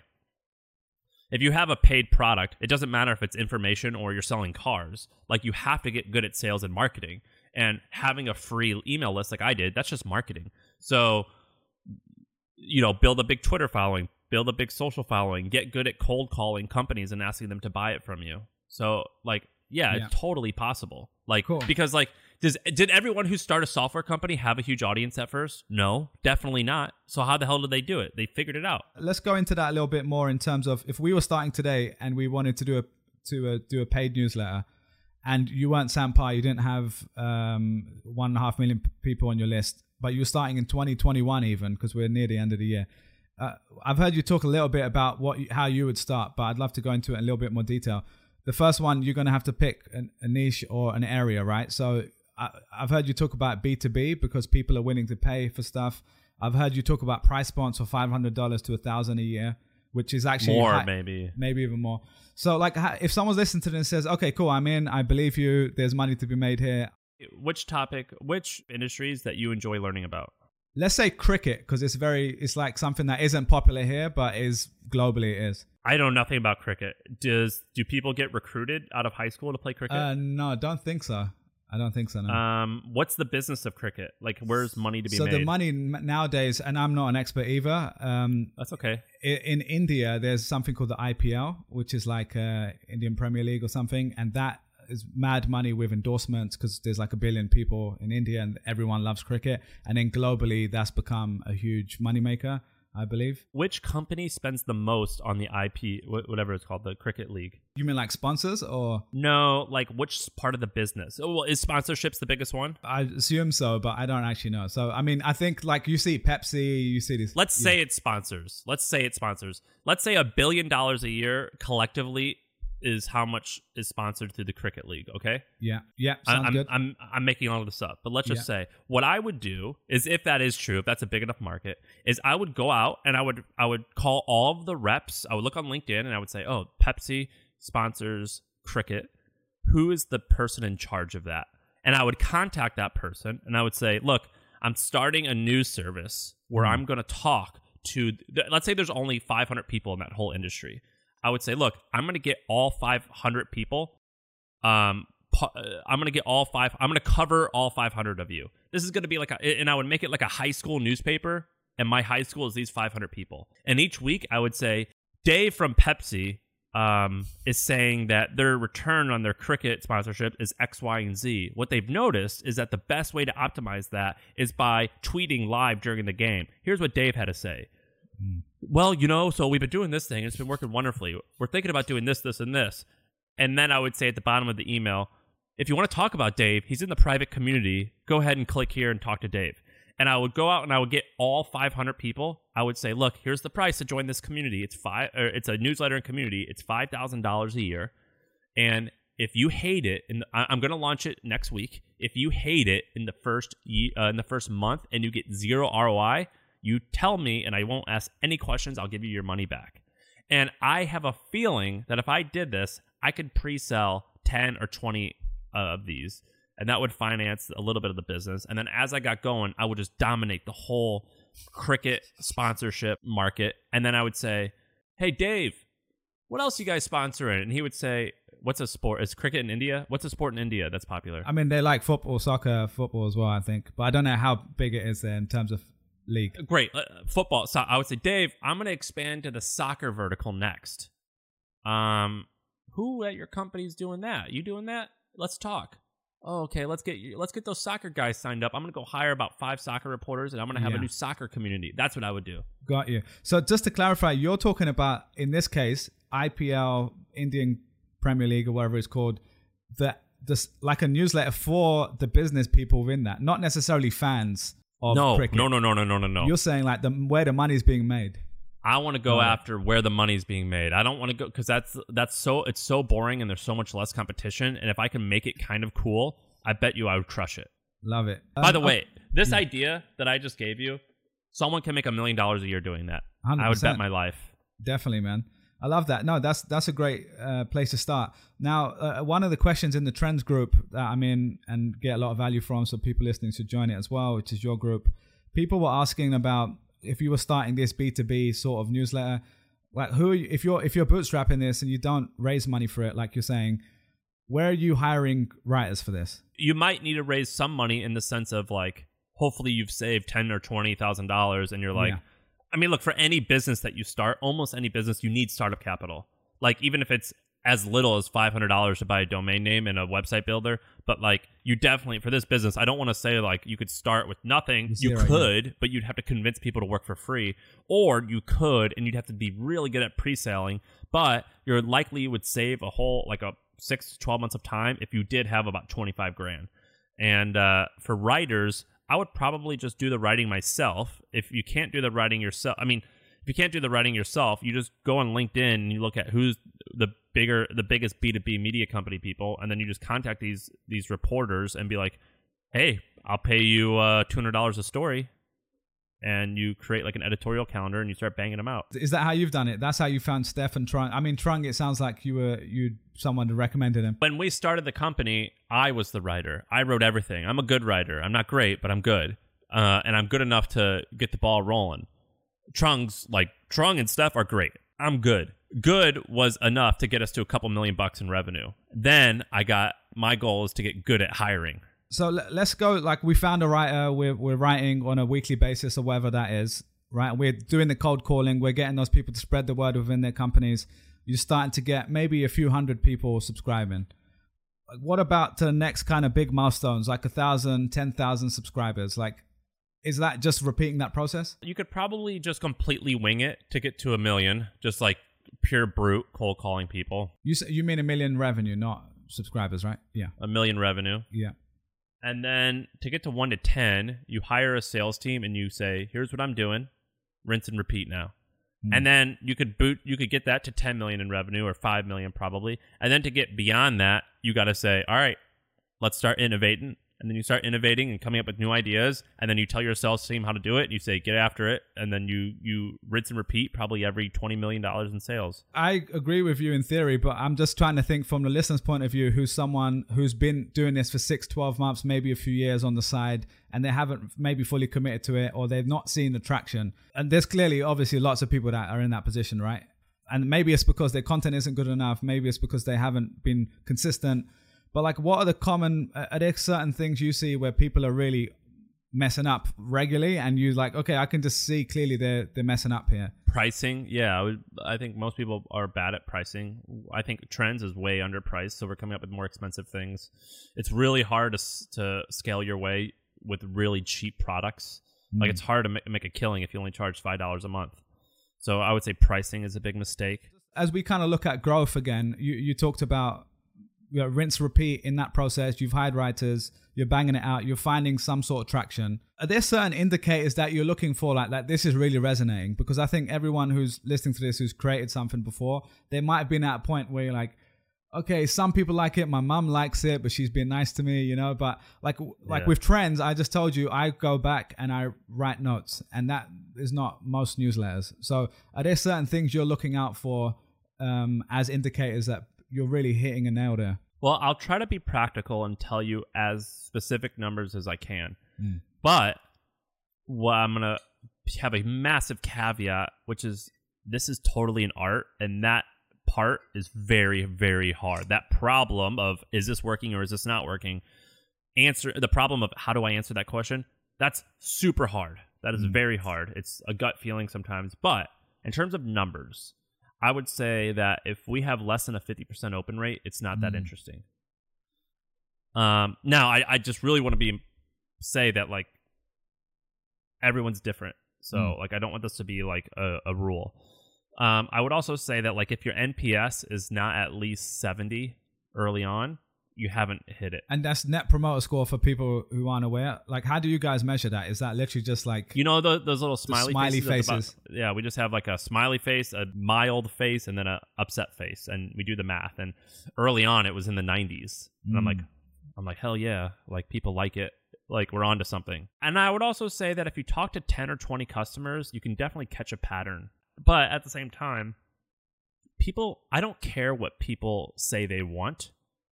if you have a paid product, it doesn't matter if it's information or you're selling cars. Like, you have to get good at sales and marketing. And having a free email list like I did, that's just marketing. So, you know, build a big Twitter following, build a big social following, get good at cold calling companies and asking them to buy it from you. So, like, yeah, yeah. It's totally possible. Like, cool. Because, like, does did everyone who started a software company have a huge audience at first? No, definitely not. So how the hell did they do it? They figured it out. Let's go into that a little bit more in terms of if we were starting today and we wanted to do a to a, do a paid newsletter, and you weren't Sam Parr, you didn't have um, one and a half million people on your list, but you were starting in twenty twenty-one even because we're near the end of the year. Uh, I've heard you talk a little bit about what you, how you would start, but I'd love to go into it in a little bit more detail. The first one, you're going to have to pick an, a niche or an area, right? So I, I've heard you talk about B two B because people are willing to pay for stuff. I've heard you talk about price points for five hundred dollars to one thousand dollars a year, which is actually more, high, maybe. Maybe even more. So, like, if someone's listening to this and says, okay, cool, I'm in, I believe you, there's money to be made here. Which topic, which industries that you enjoy learning about? Let's say cricket, because it's very, it's like something that isn't popular here, but is globally it is. I know nothing about cricket. Does do people get recruited out of high school to play cricket? Uh, no, I don't think so. I don't think so, no. Um, what's the business of cricket? Like, where's money to be so made? So the money nowadays, and I'm not an expert either. Um, That's okay. In, in India, there's something called the I P L, which is like uh, Indian Premier League or something, and that is mad money with endorsements because there's like a billion people in India and everyone loves cricket. And then globally, that's become a huge moneymaker, I believe. Which company spends the most on the I P, whatever it's called, the cricket league? You mean like sponsors or? No, like which part of the business? Oh, well, is sponsorships the biggest one? I assume so, but I don't actually know. So, I mean, I think like you see Pepsi, you see these. Let's yeah. say it's sponsors. Let's say it's sponsors. Let's say a billion dollars a year collectively is how much is sponsored through the cricket league, okay? Yeah, yeah, sounds I'm, good. I'm, I'm making all of this up, but let's just yeah. say what I would do is, if that is true, if that's a big enough market, is I would go out and I would I would call all of the reps. I would look on LinkedIn and I would say, oh, Pepsi sponsors cricket. Who is the person in charge of that? And I would contact that person and I would say, look, I'm starting a news service where mm. I'm going to talk to, let's say there's only five hundred people in that whole industry. I would say, look, I'm going to get all five hundred people. Um, I'm going to get all five. I'm going to cover all five hundred of you. This is going to be like, a, and I would make it like a high school newspaper. And my high school is these five hundred people. And each week I would say, Dave from Pepsi um, is saying that their return on their cricket sponsorship is X, Y, and Z. What they've noticed is that the best way to optimize that is by tweeting live during the game. Here's what Dave had to say. Mm. Well, you know, so we've been doing this thing. And it's been working wonderfully. We're thinking about doing this, this, and this. And then I would say at the bottom of the email, if you want to talk about Dave, he's in the private community. Go ahead and click here and talk to Dave. And I would go out and I would get all five hundred people. I would say, look, here's the price to join this community. It's five. Or it's a newsletter and community. It's five thousand dollars a year. And if you hate it, and I'm going to launch it next week. If you hate it in the first uh, in the first month and you get zero R O I, you tell me, and I won't ask any questions. I'll give you your money back. And I have a feeling that if I did this, I could pre-sell ten or twenty uh, of these. And that would finance a little bit of the business. And then as I got going, I would just dominate the whole cricket sponsorship market. And then I would say, hey, Dave, what else you guys sponsoring? And he would say, what's a sport? Is cricket in India? What's a sport in India that's popular? I mean, they like football, soccer, football as well, I think. But I don't know how big it is there in terms of league. Great. Uh, football. So I would say, Dave, I'm going to expand to the soccer vertical next. Um, who at your company is doing that? You doing that? Let's talk. Oh, okay, let's get let's get those soccer guys signed up. I'm going to go hire about five soccer reporters, and I'm going to have yeah. a new soccer community. That's what I would do. Got you. So just to clarify, you're talking about, in this case, I P L, Indian Premier League, or whatever it's called, the, this, like a newsletter for the business people within that, not necessarily fans of no, cricket. No, no, no, no, no, no, no. You're saying like the where the money's being made. I want to go oh. after where the money's being made. I don't want to go because that's that's so it's so boring and there's so much less competition. And if I can make it kind of cool, I bet you I would crush it. Love it. By um, the way, this yeah. idea that I just gave you, someone can make a million dollars a year doing that. one hundred percent. I would bet my life. Definitely, man. I love that. No, that's that's a great uh, place to start. Now, uh, one of the questions in the Trends group that I'm in and get a lot of value from, so people listening should join it as well, which is your group. People were asking about if you were starting this B two B sort of newsletter, like who, if you're if you're bootstrapping this and you don't raise money for it, like you're saying, where are you hiring writers for this? You might need to raise some money in the sense of like, hopefully you've saved ten or twenty thousand dollars, and you're like, yeah. I mean, look, for any business that you start, almost any business, you need startup capital. Like even if it's as little as five hundred dollars to buy a domain name and a website builder, but like you definitely, for this business, I don't want to say like you could start with nothing. Zero, you could, yeah. but you'd have to convince people to work for free, or you could, and you'd have to be really good at pre-selling, but you're likely would save a whole, like a six to twelve months of time if you did have about twenty-five grand. And uh, for writers, I would probably just do the writing myself. If you can't do the writing yourself, I mean, if you can't do the writing yourself, you just go on LinkedIn and you look at who's the bigger, the biggest B two B media company people, and then you just contact these these reporters and be like, "Hey, I'll pay you uh, two hundred dollars a story," and you create like an editorial calendar and you start banging them out. Is that how you've done it? That's how you found Steph and Trung? I mean, Trung, it sounds like you were you someone recommended him. When we started the company, I was the writer. I wrote everything. I'm a good writer. I'm not great, but I'm good, uh, and I'm good enough to get the ball rolling. Trung's like Trung and Steph are great. I'm good. Good was enough to get us to a couple million bucks in revenue. Then I got, my goal is to get good at hiring. So let's go, like we found a writer, we're, we're writing on a weekly basis or whatever that is, right? We're doing the cold calling. We're getting those people to spread the word within their companies. You're starting to get maybe a few hundred people subscribing. What about the next kind of big milestones, like a thousand, ten thousand subscribers? Like, is that just repeating that process? You could probably just completely wing it to get to a million, just like pure brute cold calling people. You you mean a million revenue, not subscribers, right? Yeah. A million revenue. Yeah. And then to get to one to ten, you hire a sales team and you say, here's what I'm doing. Rinse and repeat now. Mm. And then you could boot, you could get that to ten million in revenue, or five million probably. And then to get beyond that, you got to say, all right, let's start innovating. And then you start innovating and coming up with new ideas. And then you tell your sales team how to do it. And you say, get after it. And then you you rinse and repeat probably every twenty million dollars in sales. I agree with you in theory, but I'm just trying to think from the listener's point of view, who's someone who's been doing this for six, twelve months, maybe a few years on the side, and they haven't maybe fully committed to it, or they've not seen the traction. And there's clearly, obviously, lots of people that are in that position, right? And maybe it's because their content isn't good enough. Maybe it's because they haven't been consistent. But like, what are the common, are there certain things you see where people are really messing up regularly, and you like, okay, I can just see clearly they're they're messing up here. Pricing, yeah, I, would, I think most people are bad at pricing. I think Trends is way underpriced, so we're coming up with more expensive things. It's really hard to to scale your way with really cheap products. Mm. Like it's hard to make, make a killing if you only charge five dollars a month. So I would say pricing is a big mistake. As we kind of look at growth again, you you talked about, you know, rinse, repeat in that process. You've hired writers, you're banging it out, you're finding some sort of traction. Are there certain indicators that you're looking for, like that this is really resonating? Because I think everyone who's listening to this, who's created something before, they might have been at a point where you're like, okay, some people like it, my mum likes it, but she's been nice to me, you know. But like like yeah. with Trends, I just told you, I go back and I write notes, and that is not most newsletters. So are there certain things you're looking out for um, as indicators that you're really hitting a nail there? Well, I'll try to be practical and tell you as specific numbers as I can. Mm. But well, I'm going to have a massive caveat, which is this is totally an art, and that part is very, very hard. That problem of is this working or is this not working? Answer the problem of how do I answer that question? That's super hard. That is mm. very hard. It's a gut feeling sometimes. But in terms of numbers, I would say that if we have less than a fifty percent open rate, it's not mm. that interesting. Um, now, I, I just really want to be say that like everyone's different. So mm. like I don't want this to be like a, a rule. Um, I would also say that like if your N P S is not at least seventy early on, you haven't hit it. And that's net promoter score for people who aren't aware. Like, how do you guys measure that? Is that literally just like, you know, the, those little smiley, smiley faces? faces? Yeah, we just have like a smiley face, a mild face, and then a upset face, and we do the math. And early on, it was in the nineties, and mm. I'm like, I'm like, hell yeah, like people like it, like we're onto something. And I would also say that if you talk to ten or twenty customers, you can definitely catch a pattern. But at the same time, people, I don't care what people say they want.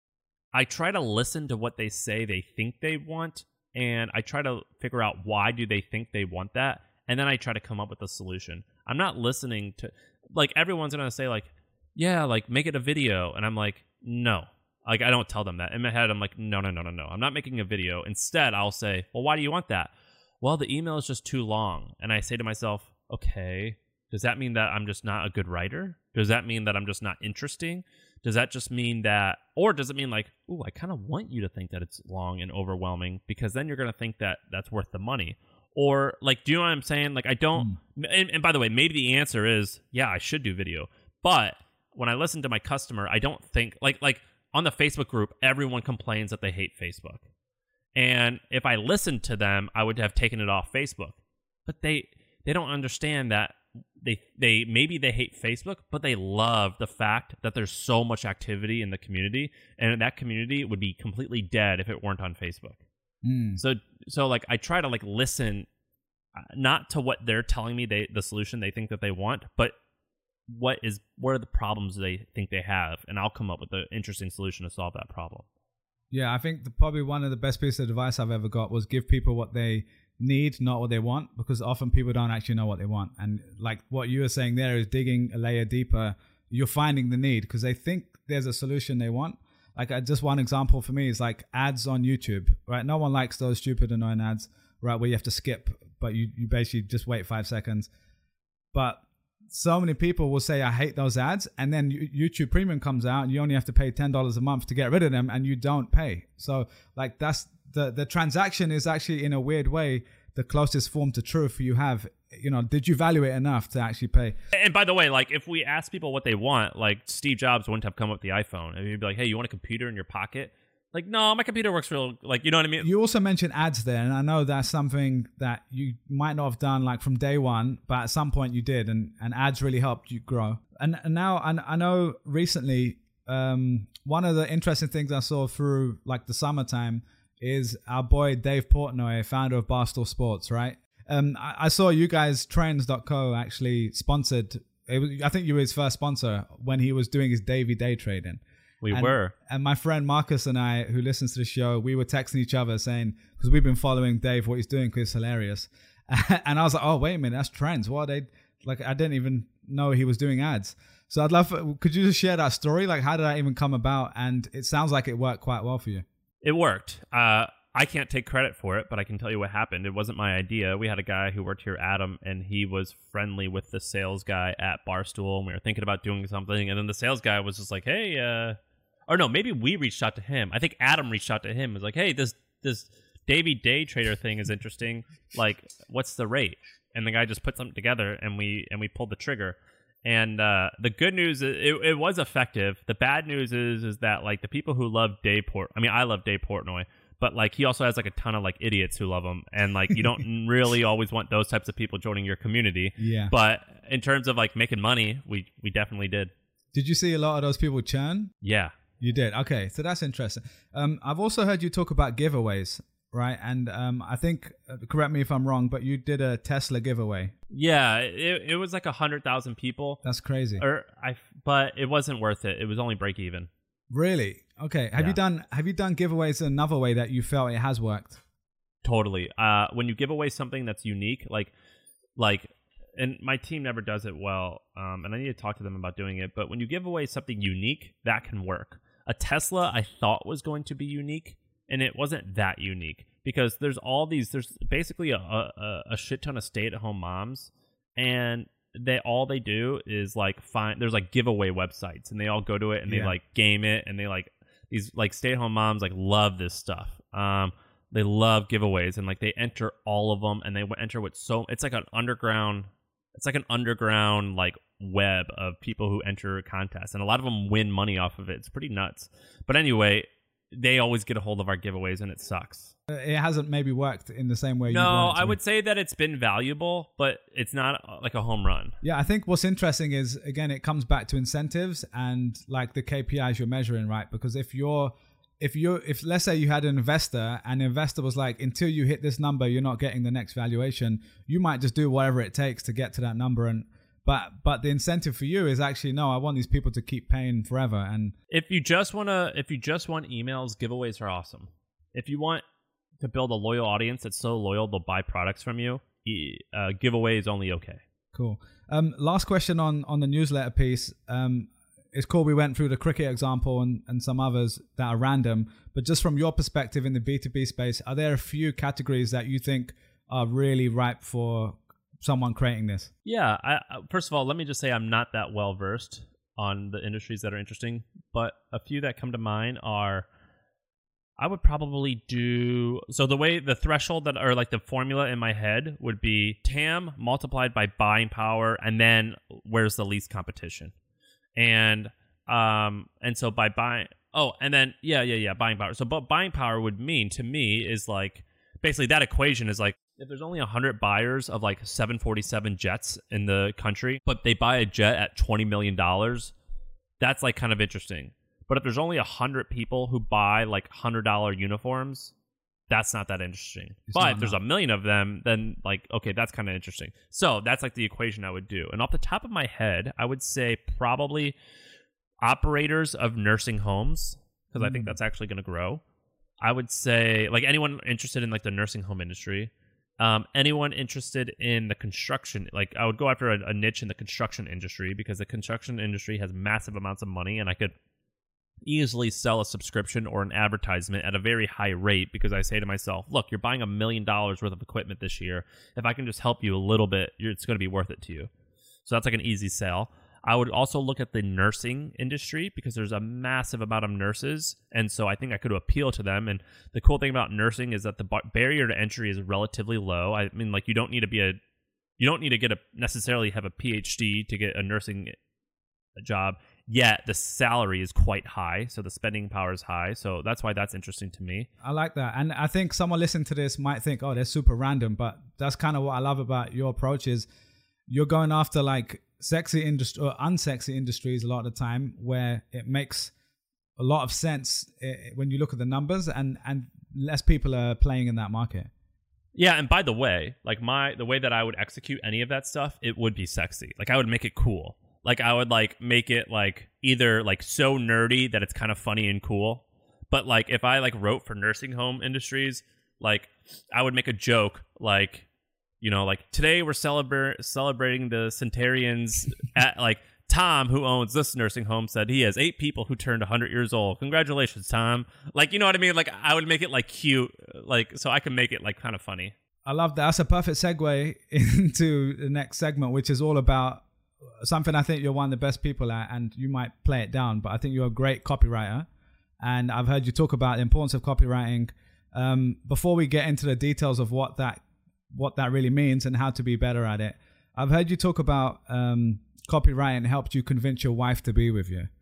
I try to listen to what they say they think they want, and I try to figure out why do they think they want that, and then I try to come up with a solution. I'm not listening to, like, everyone's going to say, like, yeah, like, make it a video, and I'm like, no. Like, I don't tell them that. In my head, I'm like, no, no, no, no, no. I'm not making a video. Instead, I'll say, well, why do you want that? Well, the email is just too long. And I say to myself, okay, does that mean that I'm just not a good writer? Does that mean that I'm just not interesting? Does that just mean that, or does it mean like, ooh, I kind of want you to think that it's long and overwhelming, because then you're going to think that that's worth the money? Or like, do you know what I'm saying? Like, I don't, mm. and, and by the way, maybe the answer is, yeah, I should do video. But when I listen to my customer, I don't think, like, like on the Facebook group, everyone complains that they hate Facebook. And if I listened to them, I would have taken it off Facebook. But they, they don't understand that They they maybe they hate Facebook, but they love the fact that there's so much activity in the community, and that community would be completely dead if it weren't on Facebook. Mm. So so like I try to like listen, not to what they're telling me they the solution they think that they want, but what is what are the problems they think they have, and I'll come up with an interesting solution to solve that problem. Yeah, I think the, probably one of the best pieces of advice I've ever got was give people what they need, not what they want, because often people don't actually know what they want. And like what you were saying there is digging a layer deeper, you're finding the need because they think there's a solution they want. Like uh, just one example for me is like ads on YouTube, right? No one likes those stupid annoying ads, right, where you have to skip, but you, you basically just wait five seconds. But so many people will say, I hate those ads. And then YouTube Premium comes out and you only have to pay ten dollars a month to get rid of them, and you don't pay. So like that's the, the transaction is actually in a weird way the closest form to truth you have. You know, did you value it enough to actually pay? And by the way, like if we ask people what they want, like Steve Jobs wouldn't have come up with the iPhone. And he'd be like, hey, you want a computer in your pocket? Like, no, my computer works real, like, you know what I mean? You also mentioned ads there, and I know that's something that you might not have done like from day one, but at some point you did, and, and ads really helped you grow. And, and now I, I know recently, um, one of the interesting things I saw through like the summertime is our boy Dave Portnoy, founder of Barstool Sports, right? Um, I, I saw you guys, Trends dot co, actually sponsored, it was, I think you were his first sponsor when he was doing his Davey day trading. We and, were. And my friend Marcus and I, who listens to the show, we were texting each other saying, because we've been following Dave, what he's doing, because it's hilarious. And I was like, oh, wait a minute, that's Trends. What they, like, I didn't even know he was doing ads. So I'd love, for, could you just share that story? Like, how did that even come about? And it sounds like it worked quite well for you. It worked. Uh, I can't take credit for it, but I can tell you what happened. It wasn't my idea. We had a guy who worked here, Adam, and he was friendly with the sales guy at Barstool, and we were thinking about doing something, and then the sales guy was just like, hey, uh, or no, maybe we reached out to him. I think Adam reached out to him and was like, hey, this this Davey Day Trader thing is interesting. Like, what's the rate? And the guy just put something together, and we and we pulled the trigger. And uh, the good news is it, it was effective. The bad news is is that like the people who love Dave Port, I mean, I love Dave Portnoy, but like he also has like a ton of like idiots who love him, and like you don't really always want those types of people joining your community. Yeah. But in terms of like making money, we we definitely did. Did you see a lot of those people churn? Yeah. You did. Okay, so that's interesting. Um, I've also heard you talk about giveaways, right? And um, I think, uh, correct me if I'm wrong, but you did a Tesla giveaway. Yeah, it it was like a hundred thousand people. That's crazy. Or I, but it wasn't worth it. It was only break even. Really? Okay. Have Yeah. you done Have you done giveaways another way that you felt it has worked? Totally. Uh, when you give away something that's unique, like like, and my team never does it well, um, and I need to talk to them about doing it. But when you give away something unique, that can work. A Tesla, I thought was going to be unique, and it wasn't that unique because there's all these. There's basically a a, a shit ton of stay-at-home moms, and they all they do is like find. There's like giveaway websites, and they all go to it and they Yeah. like game it, and they like these like stay-at-home moms like love this stuff. Um, they love giveaways, and like they enter all of them, and they enter with so it's like an underground. It's like an underground like web of people who enter contests, and a lot of them win money off of it. It's pretty nuts. But anyway, they always get a hold of our giveaways, and it sucks. Uh, It hasn't maybe worked in the same way. you'd No, want it to I be. would say that it's been valuable, but it's not uh, like a home run. Yeah, I think what's interesting is, again, it comes back to incentives and like the K P Is you're measuring, right? Because if you're, if you're, if let's say you had an investor and the investor was like, until you hit this number, you're not getting the next valuation, you might just do whatever it takes to get to that number. And, but, but the incentive for you is actually, no, I want these people to keep paying forever. And If you just want to, if you just want emails, giveaways are awesome. If you want to build a loyal audience that's so loyal they'll buy products from you, e- uh, giveaway is only okay. cool. Um, last question on, on the newsletter piece. Um, it's cool we went through the cricket example and, and some others that are random, but just from your perspective in the B two B space, are there a few categories that you think are really ripe for someone creating this? Yeah. I, I- first of all, let me just say I'm not that well versed on the industries that are interesting, but a few that come to mind are I would probably do so the way the threshold that or like the formula in my head would be T A M multiplied by buying power, and then where's the least competition, and um and so by buying oh and then yeah yeah yeah buying power. So but buying power would mean to me is like basically that equation is like if there's only one hundred buyers of like seven forty-seven jets in the country, but they buy a jet at twenty million dollars, that's like kind of interesting. But if there's only one hundred people who buy like one hundred dollars uniforms, that's not that interesting. It's but not if there's enough. a million of them, then like, okay, that's kind of interesting. So that's like the equation I would do. And off the top of my head, I would say probably operators of nursing homes, because I think Mm. that's actually going to grow. I would say like anyone interested in like the nursing home industry. Um, anyone interested in the construction, like I would go after a, a niche in the construction industry because the construction industry has massive amounts of money, and I could easily sell a subscription or an advertisement at a very high rate because I say to myself, look, you're buying a million dollars worth of equipment this year. If I can just help you a little bit, you're, it's going to be worth it to you. So that's like an easy sell. I would also look at the nursing industry because there's a massive amount of nurses. And so I think I could appeal to them. And the cool thing about nursing is that the bar- barrier to entry is relatively low. I mean, like you don't need to be a, you don't need to get a necessarily have a P H D to get a nursing job. Yet the salary is quite high, so the spending power is high. So that's why that's interesting to me. I like that. And I think someone listening to this might think, oh, they're super random. But that's kind of what I love about your approach is you're going after like sexy industry or unsexy industries a lot of the time where it makes a lot of sense eh, when you look at the numbers and, and less people are playing in that market. Yeah, and by the way, like my the way that I would execute any of that stuff, it would be sexy. Like I would make it cool. Like I would like make it like either like so nerdy that it's kind of funny and cool. But like if I like wrote for nursing home industries, like I would make a joke like, you know, like today we're celebra- celebrating the centenarians at like Tom, who owns this nursing home, said he has eight people who turned one hundred years old. Congratulations, Tom. Like, you know what I mean? Like, I would make it like cute, like, so I can make it like kind of funny. I love that. That's a perfect segue into the next segment, which is all about something I think you're one of the best people at, and you might play it down, but I think you're a great copywriter. And I've heard you talk about the importance of copywriting. Um, before we get into the details of what that what that really means and how to be better at it, I've heard you talk about um, copywriting helped you convince your wife to be with you.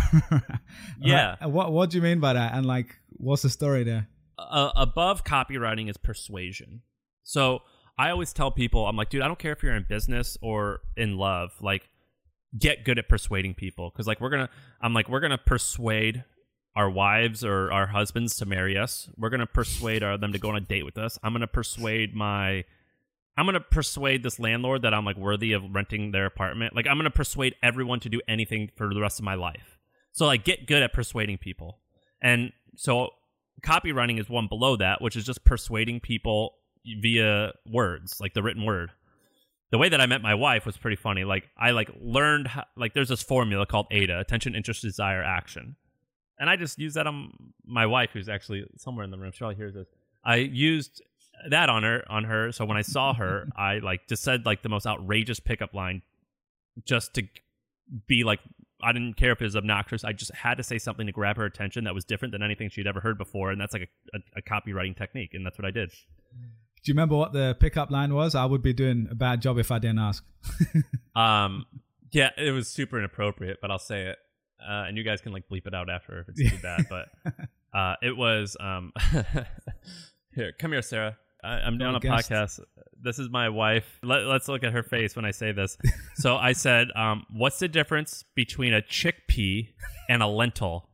Yeah. Right? What What do you mean by that? And like, what's the story there? Uh, above copywriting is persuasion. So I always tell people, I'm like, dude, I don't care if you're in business or in love. Like, get good at persuading people. Because like we're gonna, I'm like, we're gonna persuade our wives or our husbands to marry us. We're gonna persuade our, them to go on a date with us. I'm gonna persuade my, I'm gonna persuade this landlord that I'm like worthy of renting their apartment. Like, I'm gonna persuade everyone to do anything for the rest of my life. So like, get good at persuading people. And so copywriting is one below that, which is just persuading people via words, like the written word. The way that I met my wife was pretty funny. Like, I like learned how, like there's this formula called A D A, attention, interest, desire, action. And I just used that on my wife, who's actually somewhere in the room. She probably hears this. I used that on her, on her. So when I saw her, I like just said like the most outrageous pickup line, just to be like, I didn't care if it was obnoxious. I just had to say something to grab her attention that was different than anything she'd ever heard before. And that's like a, a, a copywriting technique. And that's what I did. Do you remember what the pickup line was? I would be doing a bad job if I didn't ask. um, yeah, it was super inappropriate, but I'll say it. Uh, and you guys can like bleep it out after if it's too bad. But uh, it was um, here. Come here, Sarah. I, I'm doing a guest. podcast. This is my wife. Let, let's look at her face when I say this. So I said, um, "What's the difference between a chickpea and a lentil?"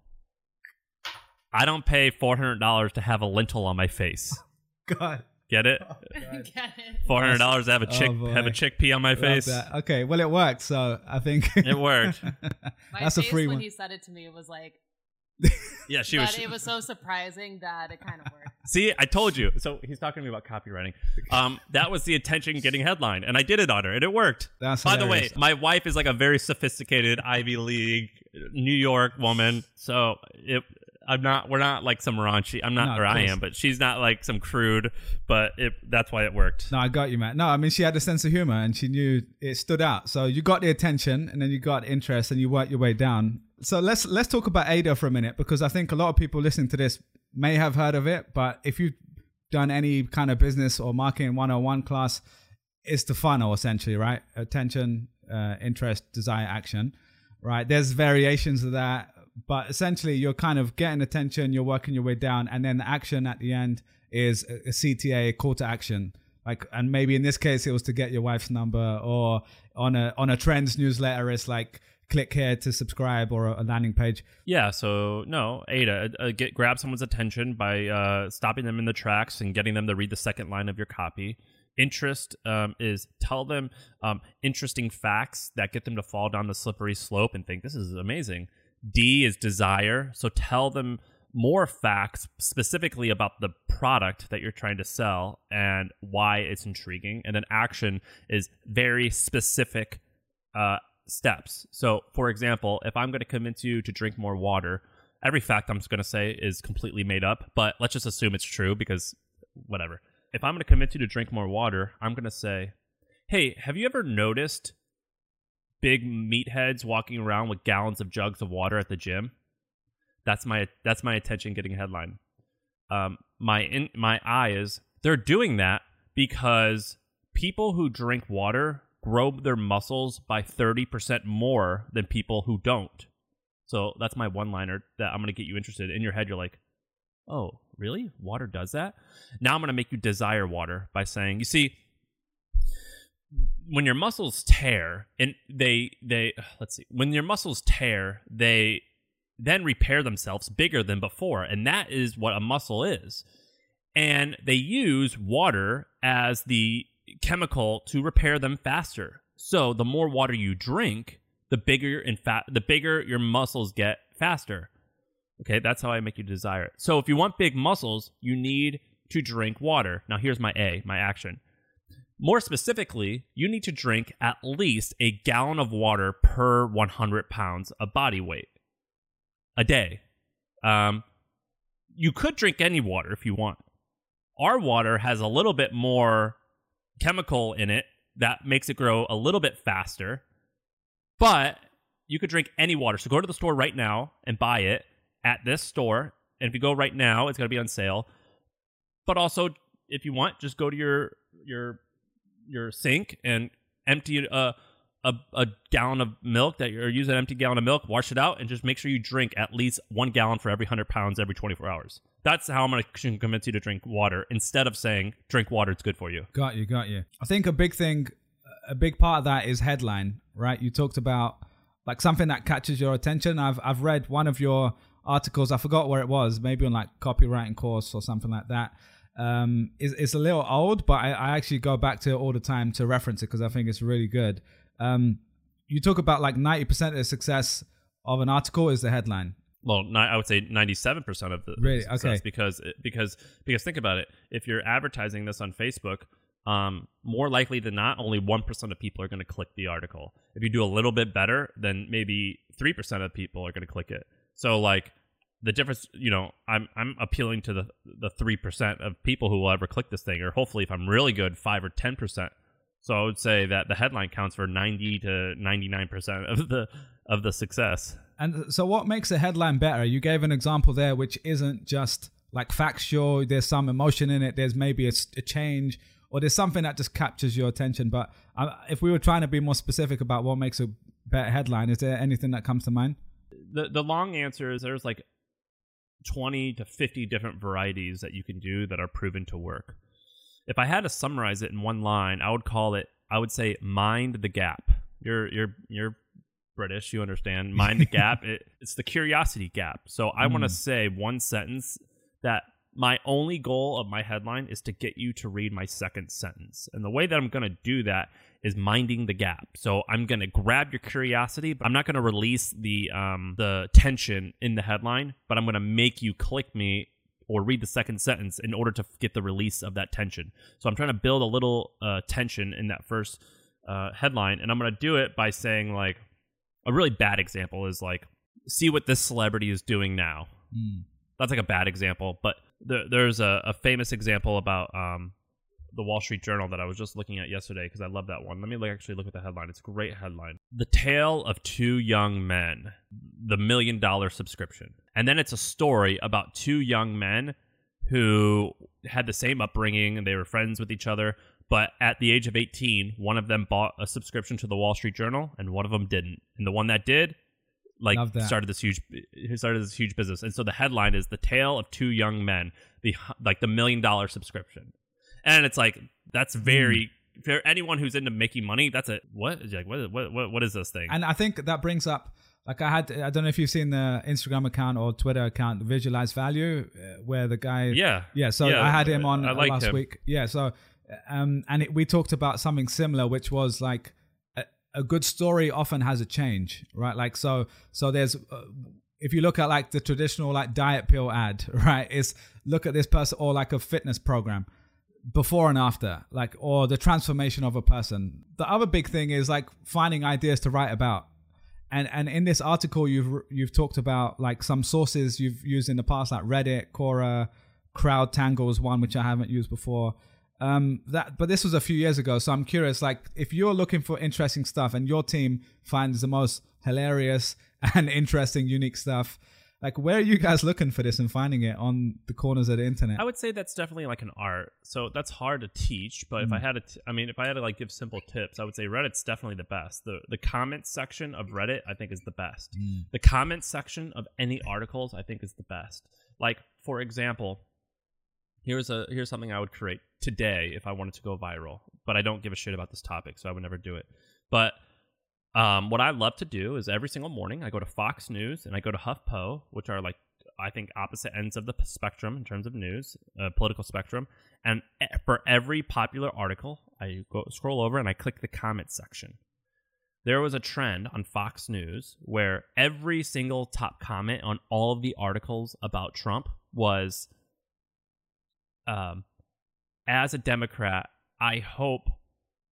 I don't pay four hundred dollars to have a lentil on my face. God. Get it? Oh, Get it. Four hundred dollars to have a chick oh have a chickpea on my face. That. Okay, well it worked, so I think it worked. My That's face a free when one. He said it to me, it was like, yeah, she but was. It was so surprising that it kind of worked. See, I told you. So he's talking to me about copywriting. Um, that was the attention-getting headline, and I did it on her, and it worked. That's By hilarious. the way, my wife is like a very sophisticated Ivy League New York woman, so it. I'm not. We're not like some raunchy. I'm not, no, or I am, but she's not like some crude. But it. That's why it worked. No, I got you, man. No, I mean she had a sense of humor and she knew it stood out. So you got the attention, and then you got interest, and you worked your way down. So let's let's talk about A D A for a minute, because I think a lot of people listening to this may have heard of it, but if you've done any kind of business or marketing one oh one class, it's the funnel essentially, right? Attention, uh, interest, desire, action, right? There's variations of that. But essentially, you're kind of getting attention, you're working your way down, and then the action at the end is a C T A, a call to action. Like, and maybe in this case, it was to get your wife's number, or on a on a trends newsletter, it's like click here to subscribe, or a landing page. Yeah. So no, A D A, uh, get grab someone's attention by uh, stopping them in the tracks and getting them to read the second line of your copy. Interest um, is tell them um, interesting facts that get them to fall down the slippery slope and think this is amazing. D is desire. So tell them more facts specifically about the product that you're trying to sell and why it's intriguing. And then action is very specific uh, steps. So, for example, if I'm going to convince you to drink more water, every fact I'm just going to say is completely made up, but let's just assume it's true because whatever. If I'm going to convince you to drink more water, I'm going to say, hey, have you ever noticed big meatheads walking around with gallons of jugs of water at the gym? That's my that's my attention getting headline. Um, my in, my eye is they're doing that because people who drink water grow their muscles by thirty percent more than people who don't. So that's my one-liner that I'm going to get you interested. In your head, you're like, oh, really? Water does that? Now I'm going to make you desire water by saying, you see, when your muscles tear and they they let's see when your muscles tear, they then repair themselves bigger than before, and that is what a muscle is. And they use water as the chemical to repair them faster. So the more water you drink, the bigger in fat the bigger your muscles get faster. Okay, that's how I make you desire it. So if you want big muscles, you need to drink water. Now here's my A, my action. More specifically, you need to drink at least a gallon of water per one hundred pounds of body weight a day. Um, you could drink any water if you want. Our water has a little bit more chemical in it that makes it grow a little bit faster, but you could drink any water. So go to the store right now and buy it at this store. And if you go right now, it's going to be on sale. But also, if you want, just go to your your your sink and empty a, a a gallon of milk that you're using, an empty gallon of milk, wash it out, and just make sure you drink at least one gallon for every one hundred pounds every twenty-four hours. That's how I'm going to convince you to drink water instead of saying drink water, it's good for you. Got you, got you. I think a big thing, a big part of that is headline, right? You talked about like something that catches your attention. I've I've read one of your articles. I forgot where it was, maybe on like copywriting course or something like that. Um, it's, it's a little old, but I, I actually go back to it all the time to reference it because I think it's really good. Um, you talk about like ninety percent of the success of an article is the headline. Well, I would say ninety-seven percent of the really success okay because because because think about it. If you're advertising this on Facebook, um, more likely than not, only one percent of people are going to click the article. If you do a little bit better, then maybe three percent of people are going to click it. So like the difference, you know, I'm I'm appealing to the the three percent of people who will ever click this thing, or hopefully if I'm really good, five or ten percent. So I would say that the headline counts for ninety to ninety-nine percent of the of the success. And so what makes a headline better? You gave an example there, which isn't just like factual. There's some emotion in it. There's maybe a, a change, or there's something that just captures your attention. But uh, if we were trying to be more specific about what makes a better headline, is there anything that comes to mind? The the long answer is there's like twenty to fifty different varieties that you can do that are proven to work. If I had to summarize it in one line, I would call it, I would say, mind the gap. You're you're you're British, you understand. Mind the gap. It, it's the curiosity gap. So I mm. want to say one sentence that my only goal of my headline is to get you to read my second sentence. And the way that I'm going to do that is minding the gap. So I'm going to grab your curiosity, but I'm not going to release the um, the tension in the headline, but I'm going to make you click me or read the second sentence in order to get the release of that tension. So I'm trying to build a little uh, tension in that first uh, headline, and I'm going to do it by saying, like, a really bad example is like, see what this celebrity is doing now. Mm. That's like a bad example, but there, there's a, a famous example about um, the Wall Street Journal that I was just looking at yesterday because I love that one. Let me like, actually look at the headline. It's a great headline. The Tale of Two Young Men, the Million Dollar Subscription. And then it's a story about two young men who had the same upbringing and they were friends with each other. But at the age of eighteen, one of them bought a subscription to the Wall Street Journal and one of them didn't. And the one that did, like, started this huge started this huge business. And so the headline is The Tale of Two Young Men, the like the million dollar subscription. And it's like, that's very, mm. for anyone who's into making money, that's a, what? Like, what, what, what, what is this thing? And I think that brings up, like I had, I don't know if you've seen the Instagram account or Twitter account, Visualize Value, uh, where the guy, yeah, yeah. So yeah, I had him on I last him. week. Yeah. So, um, and it, we talked about something similar, which was like a, a good story often has a change, right? Like, so, so there's, uh, if you look at like the traditional like diet pill ad, right? It's look at this person, or like a fitness program, before and after, like, or the transformation of a person. The other big thing is like finding ideas to write about. And and in this article, you've you've talked about like some sources you've used in the past, like Reddit, Quora, CrowdTangle is one which I haven't used before. Um, that, but this was a few years ago, so I'm curious. Like, if you're looking for interesting stuff, and your team finds the most hilarious and interesting, unique stuff, like, where are you guys looking for this and finding it on the corners of the internet? I would say that's definitely like an art. So that's hard to teach. But mm. if I had to, t- I mean, if I had to like give simple tips, I would say Reddit's definitely the best. The the comment section of Reddit, I think, is the best. Mm. The comment section of any articles, I think, is the best. Like, for example, here's a here's something I would create today if I wanted to go viral. But I don't give a shit about this topic, so I would never do it. But Um, what I love to do is every single morning I go to Fox News and I go to HuffPo, which are like, I think, opposite ends of the spectrum in terms of news, uh, political spectrum. And for every popular article, I go scroll over and I click the comment section. There was a trend on Fox News where every single top comment on all of the articles about Trump was, um, as a Democrat, I hope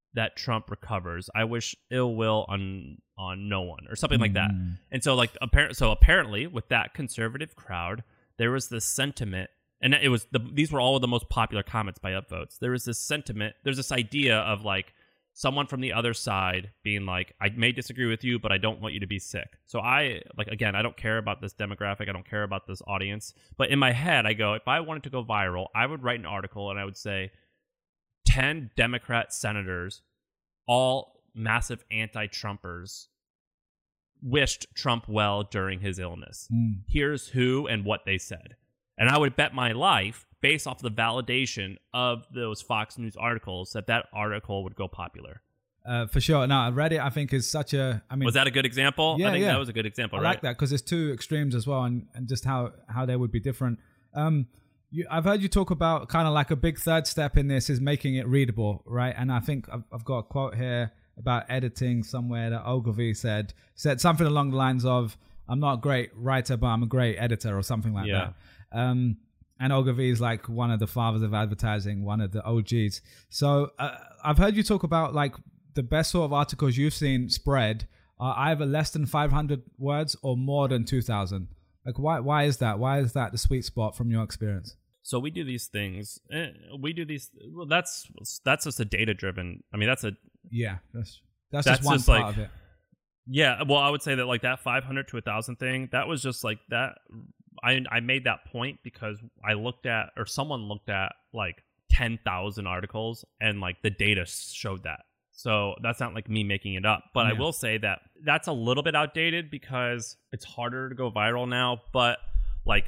that Trump recovers. I wish ill will on on no one, or something like that. Mm. And so like apparent so apparently with that conservative crowd, there was this sentiment, and it was the these were all of the most popular comments by upvotes. There was this sentiment, there's this idea of like someone from the other side being like, I may disagree with you, but I don't want you to be sick. So I, like, again, I don't care about this demographic. I don't care about this audience. But in my head, I go, if I wanted to go viral, I would write an article and I would say ten Democrat senators, all massive anti-Trumpers, wished Trump well during his illness. Mm. Here's who and what they said. And I would bet my life, based off the validation of those Fox News articles, that that article would go popular. Uh, for sure. No, Reddit, I think, is such a... I mean, was that a good example? Yeah, I think yeah. that was a good example, I right? like that because there's two extremes as well, and, and just how, how they would be different. Um, you, I've heard you talk about kind of like a big third step in this is making it readable, right? And I think I've, I've got a quote here about editing somewhere that Ogilvy said, said something along the lines of, I'm not a great writer, but I'm a great editor, or something like Yeah. that. Um, and Ogilvy is like one of the fathers of advertising, one of the O Gs. So uh, I've heard you talk about like the best sort of articles you've seen spread are either less than five hundred words or more than two thousand. Like, why Why is that? Why is that the sweet spot from your experience? So we do these things. eh, We do these. Well, that's that's just a data driven. I mean, that's a Yeah, that's that's, That's just one just part like- of it. yeah. Well, I would say that like that five hundred to a thousand thing. That was just like that. I I made that point because I looked at, or someone looked at like ten thousand articles, and like the data showed that. So that's not like me making it up. But Yeah. I will say that that's a little bit outdated because it's harder to go viral now. But like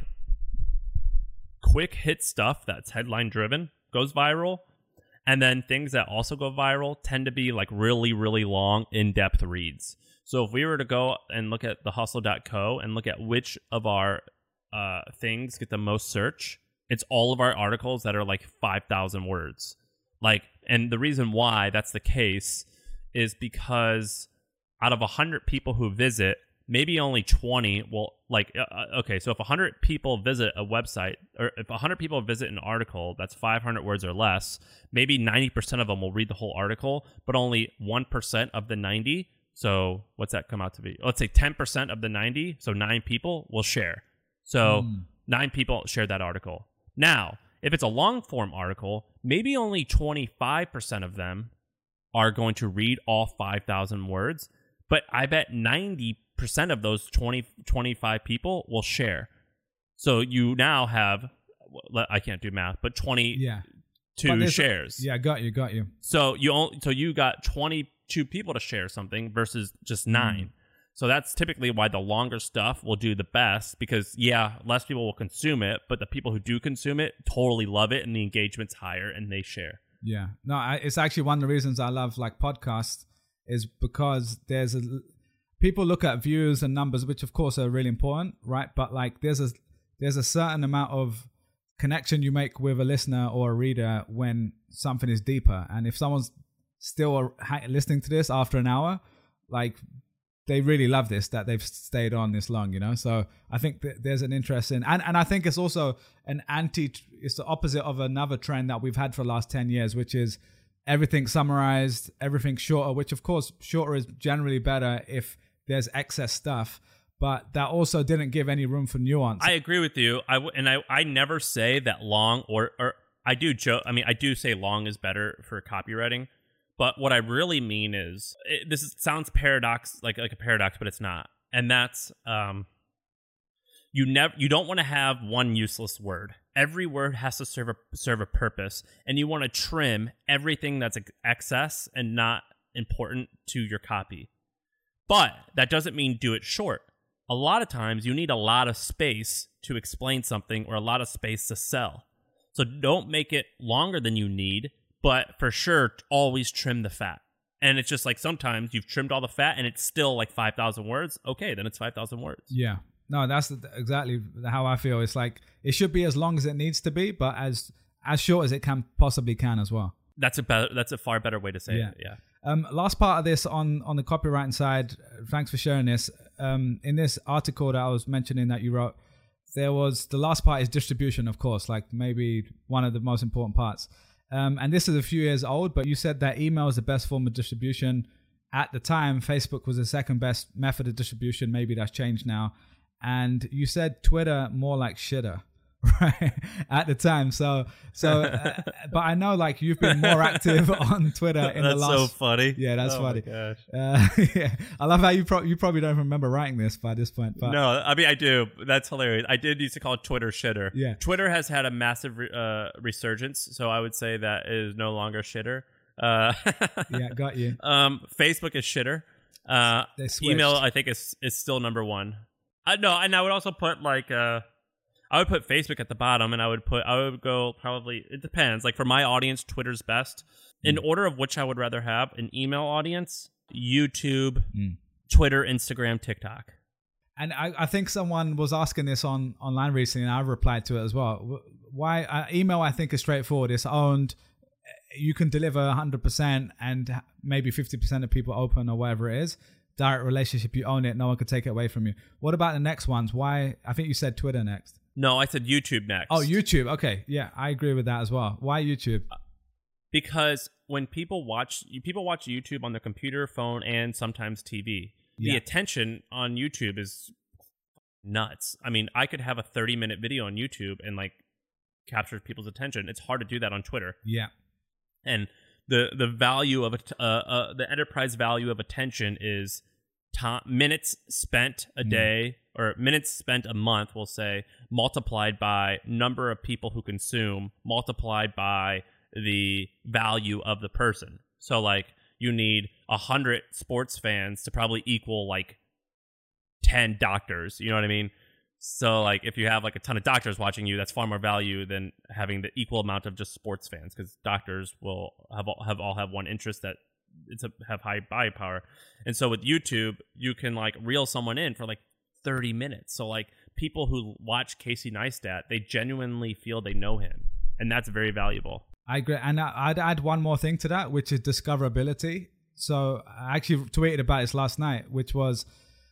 quick hit stuff that's headline driven goes viral. And then things that also go viral tend to be like really, really long, in-depth reads. So if we were to go and look at the hustle dot co and look at which of our uh, things get the most search, it's all of our articles that are like five thousand words. Like, and the reason why that's the case is because out of one hundred people who visit, maybe only twenty will like, uh, okay, so if one hundred people visit a website, or if one hundred people visit an article that's five hundred words or less, maybe ninety percent of them will read the whole article, but only one percent of the ninety, so what's that come out to be? Let's say ten percent of the ninety, so nine people will share. So Mm. nine people shared that article. Now, if it's a long form article, maybe only twenty-five percent of them are going to read all five thousand words, but I bet ninety percent of those twenty, twenty-five people will share. So you now have, I can't do math, but twenty-two Yeah. But there's- shares. Yeah, got you, got you. So you only, so you got twenty-two people to share something versus just nine. Mm. So that's typically why the longer stuff will do the best, because yeah, less people will consume it, but the people who do consume it totally love it and the engagement's higher and they share. Yeah. No, I, it's actually one of the reasons I love like podcasts is because there's a people look at views and numbers, which of course are really important, right? But like there's a there's a certain amount of connection you make with a listener or a reader when something is deeper. And if someone's still listening to this after an hour, like they really love this, that they've stayed on this long, you know? So I think that there's an interest in, and, and I think it's also an anti, it's the opposite of another trend that we've had for the last ten years, which is everything summarized, everything shorter, which of course shorter is generally better if there's excess stuff, but that also didn't give any room for nuance. I agree with you. I w- and I, I never say that long or, or I do joke. I mean, I do say long is better for copywriting. But what I really mean is, it, this is, sounds paradox, like like a paradox, but it's not. And that's um, you never you don't want to have one useless word. Every word has to serve a serve a purpose, and you want to trim everything that's excess and not important to your copy. But that doesn't mean do it short. A lot of times you need a lot of space to explain something or a lot of space to sell. So don't make it longer than you need. But for sure, always trim the fat. And it's just like sometimes you've trimmed all the fat and it's still like five thousand words. Okay, then it's five thousand words. Yeah. No, that's the, exactly how I feel. It's like it should be as long as it needs to be, but as as short as it can possibly can as well. That's a better, that's a far better way to say Yeah. it. Yeah. Um, last part of this on, on the copywriting side, thanks for sharing this. Um, in this article that I was mentioning that you wrote, there was the last part is distribution, of course, like maybe one of the most important parts. Um, and this is a few years old, but you said that email is the best form of distribution. At the time, Facebook was the second best method of distribution. Maybe that's changed now. And you said Twitter more like shitter, right? At the time. So, so, uh, but I know like you've been more active on Twitter in that's the last. That's so funny. Yeah, that's oh funny. My gosh. Uh, yeah. I love how you, pro- you probably don't remember writing this by this point. But no, I mean, I do. That's hilarious. I did used to call Twitter shitter. Yeah. Twitter has had a massive uh, resurgence. So I would say that it is no longer shitter. Uh, yeah, got you. Um, Facebook is shitter. Uh, email, I think, is is still number one. Uh, no, and I would also put like uh, I would put Facebook at the bottom, and I would put I would go probably. It depends. Like for my audience, Twitter's best. In mm. order of which I would rather have an email audience: YouTube, mm. Twitter, Instagram, TikTok. And I, I think someone was asking this on online recently, and I replied to it as well. Why uh, email? I think is straightforward. It's owned. You can deliver one hundred percent and maybe fifty percent of people open or whatever it is. Direct relationship, you own it. No one could take it away from you. What about the next ones? Why? I think you said Twitter next. No, I said YouTube next. Oh, YouTube. Okay. Yeah, I agree with that as well. Why YouTube? Because when people watch, people watch YouTube on their computer, phone, and sometimes T V. Yeah. The attention on YouTube is nuts. I mean, I could have a thirty minute video on YouTube and like capture people's attention. It's hard to do that on Twitter. Yeah. And the the value of it, uh, uh, the enterprise value of attention is time, minutes spent a day mm. or minutes spent a month, we'll say, multiplied by number of people who consume, multiplied by the value of the person. So like you need a hundred sports fans to probably equal like ten doctors. You know what I mean? So, like, if you have, like, a ton of doctors watching you, that's far more value than having the equal amount of just sports fans, because doctors will have all, have all have one interest that it's a, have high buy power. And so with YouTube, you can, like, reel someone in for, like, thirty minutes. So, like, people who watch Casey Neistat, they genuinely feel they know him, and that's very valuable. I agree. And I'd add one more thing to that, which is discoverability. So, I actually tweeted about this last night, which was...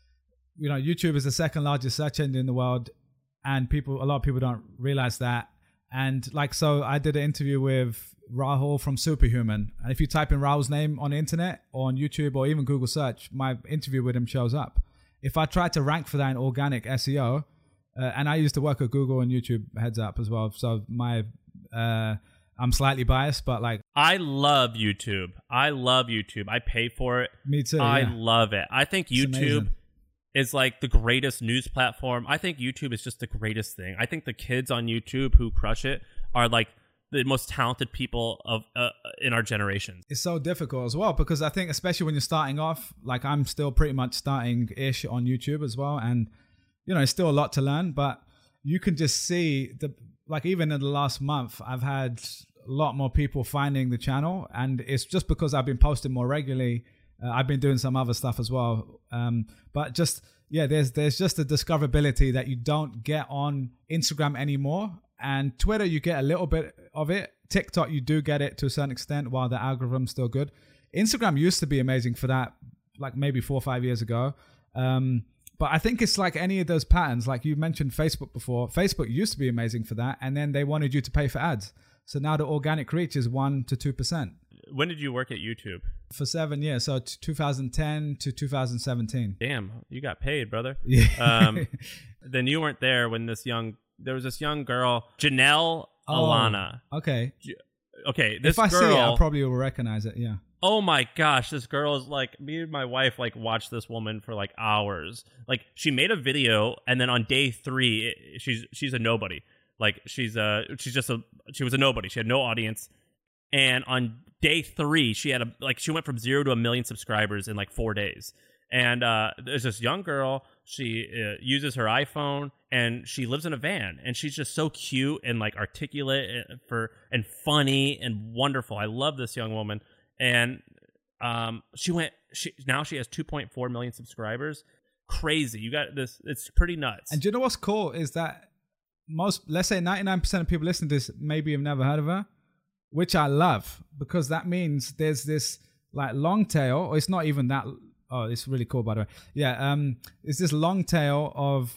You know, YouTube is the second largest search engine in the world, and people, a lot of people don't realize that. And like, so I did an interview with Rahul from Superhuman, and if you type in Rahul's name on the internet or on YouTube or even Google search, my interview with him shows up. If I try to rank for that in organic S E O, uh, and I used to work at Google and YouTube, heads up as well. So my, uh, I'm slightly biased, but like, I love YouTube. I love YouTube. I pay for it. Me too. I yeah. love it. I think It's YouTube. amazing. Is like the greatest news platform. I think YouTube is just the greatest thing. I think the kids on YouTube who crush it are like the most talented people of uh, in our generation. It's so difficult as well, because I think especially when you're starting off, like I'm still pretty much starting ish on YouTube as well, and you know, it's still a lot to learn, but you can just see the, like even in the last month, I've had a lot more people finding the channel, and it's just because I've been posting more regularly. Uh, I've been doing some other stuff as well. Um, but just, yeah, there's there's just a discoverability that you don't get on Instagram anymore. And Twitter, you get a little bit of it. TikTok, you do get it to a certain extent while the algorithm's still good. Instagram used to be amazing for that, like maybe four or five years ago. Um, but I think it's like any of those patterns. Like you mentioned Facebook before. Facebook used to be amazing for that. And then they wanted you to pay for ads. So now the organic reach is one to two percent. When did you work at YouTube? For seven years, so two thousand ten to two thousand seventeen. Damn, you got paid, brother. Yeah. Um, then you weren't there when this young, there was this young girl, Janelle oh, Alana. Okay. Okay, this if I girl, see it, I probably will recognize it. Yeah. Oh my gosh, this girl is like, me and my wife like watched this woman for like hours. Like she made a video, and then on day three, it, she's she's a nobody. Like she's a she's just a she was a nobody. She had no audience. And on day three, she had a like she went from zero to a million subscribers in like four days. And uh, there's this young girl. She uh, uses her iPhone, and she lives in a van. And she's just so cute and like articulate and, for and funny and wonderful. I love this young woman. And um, she went. She now she has two point four million subscribers. Crazy. You got this. It's pretty nuts. And do you know what's cool is that most, let's say ninety-nine percent of people listening to this maybe have never heard of her. Which I love, because that means there's this like long tail, or it's not even that. Oh, it's really cool, by the way. Yeah, um, it's this long tail of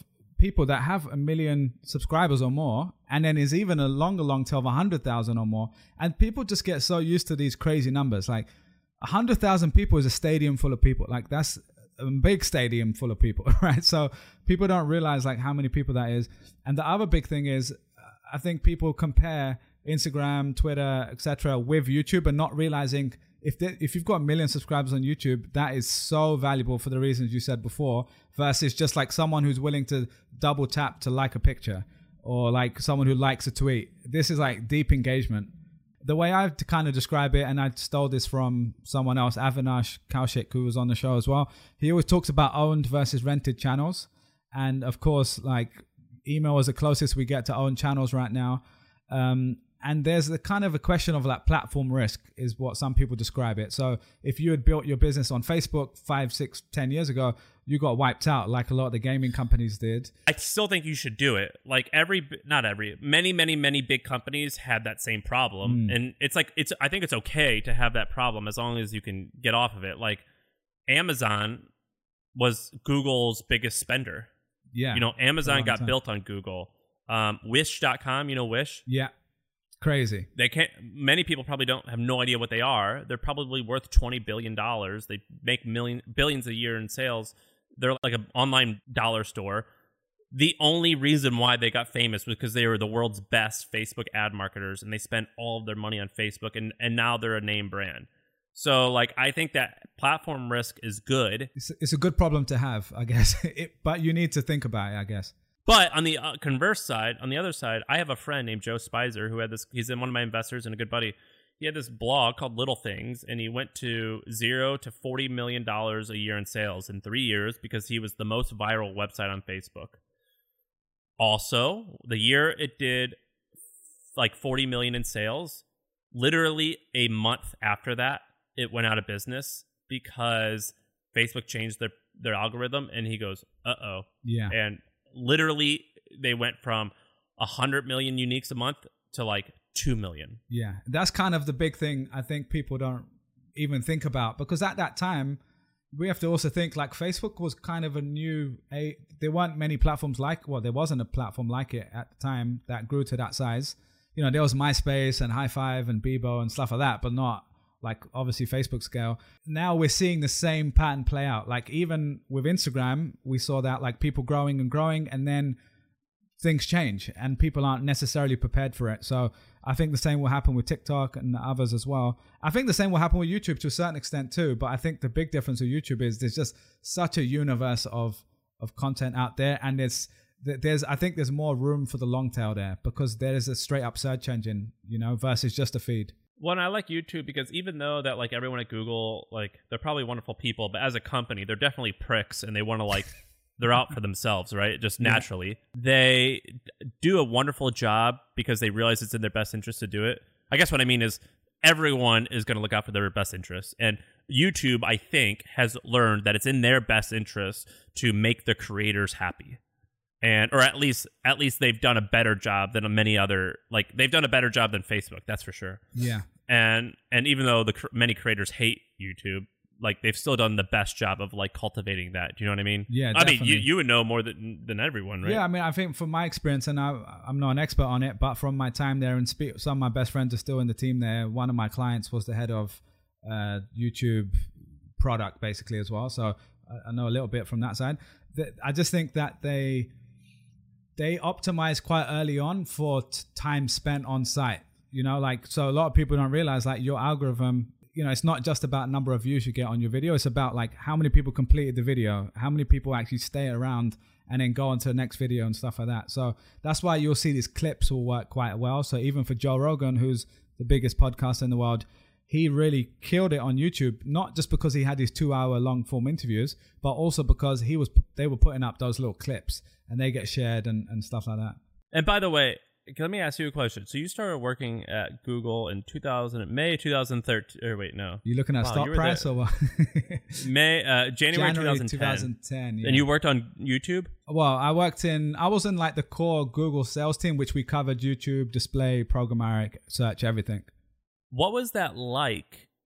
people that have a million subscribers or more, and then is even a longer long tail of one hundred thousand or more. And people just get so used to these crazy numbers. Like one hundred thousand people is a stadium full of people. Like that's a big stadium full of people, right? So people don't realize like how many people that is. And the other big thing is, I think people compare Instagram, Twitter, et cetera with YouTube and not realizing if they, if you've got a million subscribers on YouTube, that is so valuable for the reasons you said before, versus just like someone who's willing to double tap to like a picture, or like someone who likes a tweet. This is like deep engagement. The way I kind of describe it, and I stole this from someone else, Avinash Kaushik, who was on the show as well. He always talks about owned versus rented channels. And of course, like email is the closest we get to owned channels right now. Um, And there's a kind of a question of like platform risk is what some people describe it. So if you had built your business on Facebook five, six, ten years ago, you got wiped out like a lot of the gaming companies did. I still think you should do it. Like every, not every, many, many, many big companies had that same problem. Mm. And it's like, it's, I think it's okay to have that problem as long as you can get off of it. Like Amazon was Google's biggest spender. Yeah. You know, Amazon got time. built on Google. Um, Wish dot com, you know, Wish? Yeah. Crazy. They can't. Many people probably don't have no idea what they are. They're probably worth twenty billion dollars. They make million billions a year in sales. They're like an online dollar store. The only reason why they got famous was because they were the world's best Facebook ad marketers, and they spent all of their money on Facebook, and, and now they're a name brand. So, like, I think that platform risk is good. It's, it's a good problem to have, I guess. it, but you need to think about it, I guess. But on the uh, converse side, on the other side, I have a friend named Joe Spicer who had this. He's in one of my investors and a good buddy. He had this blog called Little Things, and he went to zero to forty million dollars a year in sales in three years because he was the most viral website on Facebook. Also, the year it did like forty million in sales, literally a month after that, it went out of business because Facebook changed their, their algorithm, and he goes, uh-oh. Yeah. And literally, they went from one hundred million uniques a month to like two million. Yeah, that's kind of the big thing I think people don't even think about, because at that time, we have to also think like Facebook was kind of a new, a, there weren't many platforms like, well, there wasn't a platform like it at the time that grew to that size. You know, there was MySpace and High Five and Bebo and stuff like that, but not like obviously Facebook scale. Now we're seeing the same pattern play out. Like even with Instagram, we saw that like people growing and growing, and then things change and people aren't necessarily prepared for it. So I think the same will happen with TikTok and others as well. I think the same will happen with YouTube to a certain extent too. But I think the big difference with YouTube is there's just such a universe of, of content out there. And there's, there's, I think there's more room for the long tail there because there is a straight up search engine, you know, versus just a feed. Well, and I like YouTube because even though that like everyone at Google, like they're probably wonderful people, but as a company, they're definitely pricks and they want to like, they're out for themselves, right? Just naturally. Yeah. They do a wonderful job because they realize it's in their best interest to do it. I guess what I mean is everyone is going to look out for their best interests. And YouTube, I think, has learned that it's in their best interest to make the creators happy. And or at least at least they've done a better job than many other, like they've done a better job than Facebook, that's for sure. Yeah. And and even though the many creators hate YouTube, like they've still done the best job of like cultivating that. Do you know what I mean? Yeah, I definitely. mean, you, you would know more than than everyone, right? Yeah, I mean, I think from my experience, and I, I'm not an expert on it, but from my time there and speak, some of my best friends are still in the team there. One of my clients was the head of uh, YouTube product basically as well. So I, I know a little bit from that side. That I just think that they they optimize quite early on for t- time spent on site. You know, like, so a lot of people don't realize like your algorithm, you know, it's not just about number of views you get on your video. It's about like how many people completed the video, how many people actually stay around and then go on to the next video and stuff like that. So that's why you'll see these clips will work quite well. So even for Joe Rogan, who's the biggest podcaster in the world, he really killed it on YouTube, not just because he had these two hour long form interviews, but also because he was, they were putting up those little clips and they get shared and, and stuff like that. And by the way, let me ask you a question. So you started working at Google in two thousand, May two thousand thirteen, or wait, no. You looking at wow, stock price or what? May, uh, January, January twenty ten. twenty ten, yeah. And you worked on YouTube? Well, I worked in, I was in like the core Google sales team, which we covered YouTube, display, programmatic, search, everything. What was that like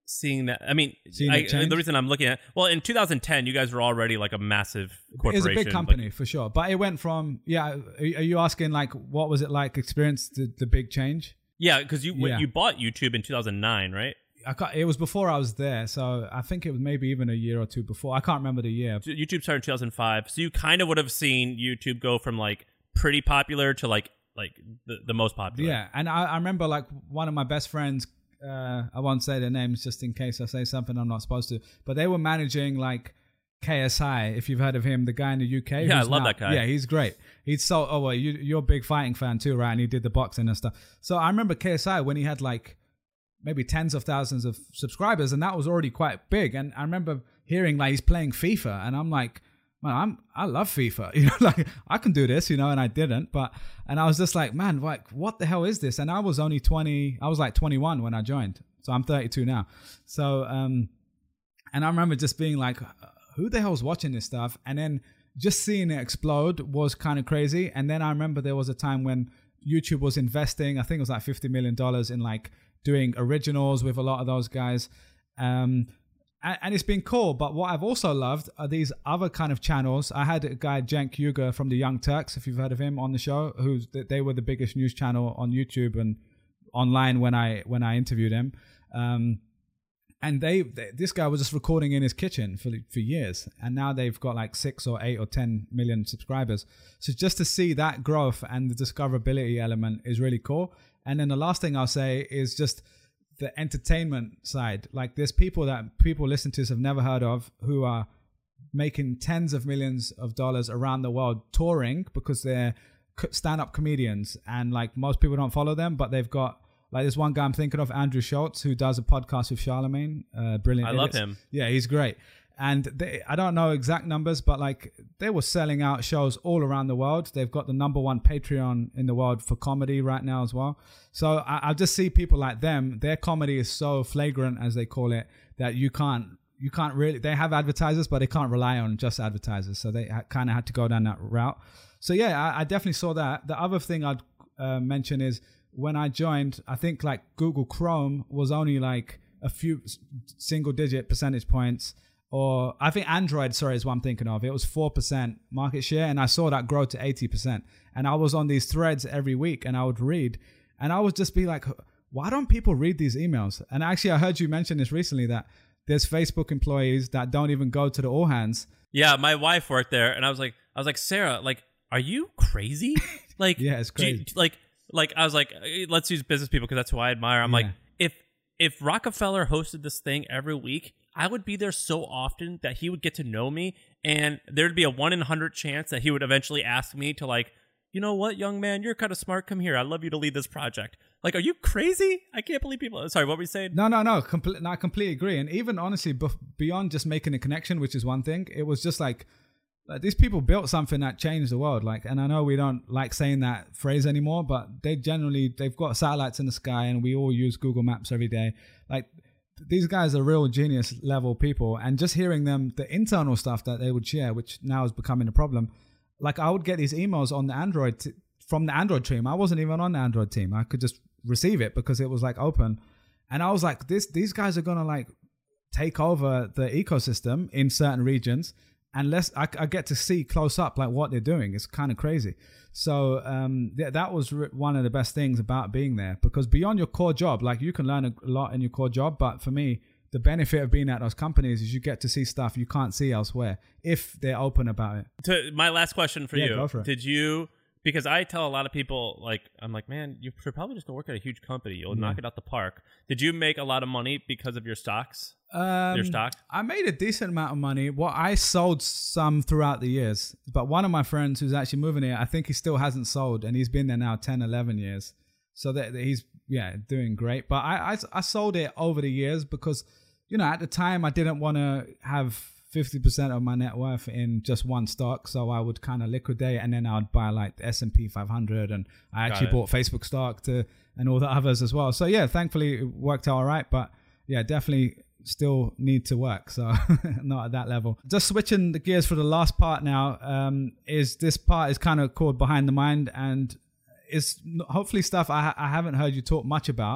seeing that. I mean, I, the reason I'm looking at, well, in two thousand ten, you guys were already like a massive corporation. It's a big company like, for sure. But it went from, yeah, are you asking like, what was it like experience the, the big change? Yeah, because you yeah. you bought YouTube in two thousand nine, right? I can't, it was before I was there. So I think it was maybe even a year or two before. I can't remember the year. YouTube started in two thousand five. So you kind of would have seen YouTube go from like pretty popular to like like the, the most popular. Yeah. And I, I remember like one of my best friends, Uh, I won't say their names just in case I say something I'm not supposed to. But they were managing like K S I, if you've heard of him, the guy in the U K. Yeah, I love now, that guy. Yeah, he's great. He's so, oh, well, you, you're a big fighting fan too, right? And he did the boxing and stuff. So I remember K S I when he had like maybe tens of thousands of subscribers, and that was already quite big. And I remember hearing like he's playing FIFA, and I'm like, man, I'm, I love FIFA, you know, like I can do this, you know, and I didn't, but, and I was just like, man, like, what the hell is this? And I was only twenty, I was like twenty-one when I joined. So I'm thirty-two now. So, um, and I remember just being like, who the hell's watching this stuff? And then just seeing it explode was kind of crazy. And then I remember there was a time when YouTube was investing, I think it was like fifty million dollars in like doing originals with a lot of those guys. Um, And, and it's been cool, but what I've also loved are these other kind of channels. I had a guy, Cenk Uygur from the Young Turks, if you've heard of him, on the show, who's they were the biggest news channel on YouTube and online when I when I interviewed him. Um, and they, they this guy was just recording in his kitchen for for years, and now they've got like six or eight or ten million subscribers. So just to see that growth and the discoverability element is really cool. And then the last thing I'll say is just the entertainment side. Like there's people that people listen to have never heard of who are making tens of millions of dollars around the world touring because they're stand-up comedians, and like most people don't follow them, but they've got like this one guy I'm thinking of, Andrew Schultz, who does a podcast with Charlemagne. Uh, brilliant. I idiots. love him. Yeah, he's great. And they, I don't know exact numbers, but like they were selling out shows all around the world. They've got the number one Patreon in the world for comedy right now as well. So I, I just see people like them. Their comedy is so flagrant, as they call it, that you can't, you can't really, they have advertisers, but they can't rely on just advertisers. So they kind of had to go down that route. So yeah, I, I definitely saw that. The other thing I'd uh, mention is when I joined, I think like Google Chrome was only like a few single digit percentage points. Or I think Android, sorry, is what I'm thinking of. It was four percent market share, and I saw that grow to eighty percent. And I was on these threads every week, and I would read, and I would just be like, why don't people read these emails? And actually, I heard you mention this recently, that there's Facebook employees that don't even go to the all hands. Yeah, my wife worked there, and I was like, I was like, Sarah, like, are you crazy? Like, yeah, it's crazy. You, like, like I was like, let's use business people because that's who I admire. I'm yeah. like, if if Rockefeller hosted this thing every week, I would be there so often that he would get to know me, and there'd be a one in a hundred chance that he would eventually ask me to, like, you know what, young man, you're kind of smart. Come here. I'd love you to lead this project. Like, are you crazy? I can't believe people. Sorry, what were you saying? No, no, no. Comple- no I completely agree. And even honestly, bef- beyond just making a connection, which is one thing, it was just like, like these people built something that changed the world. Like, and I know we don't like saying that phrase anymore, but they generally, they've got satellites in the sky, and we all use Google Maps every day. Like, these guys are real genius level people, and just hearing them, the internal stuff that they would share, which now is becoming a problem. Like, I would get these emails on the Android t- from the Android team. I wasn't even on the Android team. I could just receive it because it was like open. And I was like, this, these guys are going to like take over the ecosystem in certain regions. Unless I, I get to see close up like what they're doing. It's kind of crazy. So um, th- that was re- one of the best things about being there, because beyond your core job, like you can learn a lot in your core job. But for me, the benefit of being at those companies is you get to see stuff you can't see elsewhere if they're open about it. To my last question for yeah, you, go for it. Did you, because I tell a lot of people, like, I'm like, man, you should probably just go work at a huge company. You'll yeah. knock it out the park. Did you make a lot of money because of your stocks? Um, your stock? I made a decent amount of money. Well, I sold some throughout the years, but one of my friends who's actually moving here, I think he still hasn't sold, and he's been there now ten, eleven years. So that, that he's, yeah, doing great. But I, I, I sold it over the years because, you know, at the time I didn't want to have fifty percent of my net worth in just one stock. So I would kind of liquidate, and then I would buy like the S and P five hundred, and I actually bought Facebook stock to, and all the others as well. So yeah, thankfully it worked out all right. But yeah, definitely still need to work, so not at that level. Just switching the gears for the last part now, um, is this part is kind of called Behind the Mind, and it's hopefully stuff I, I haven't heard you talk much about,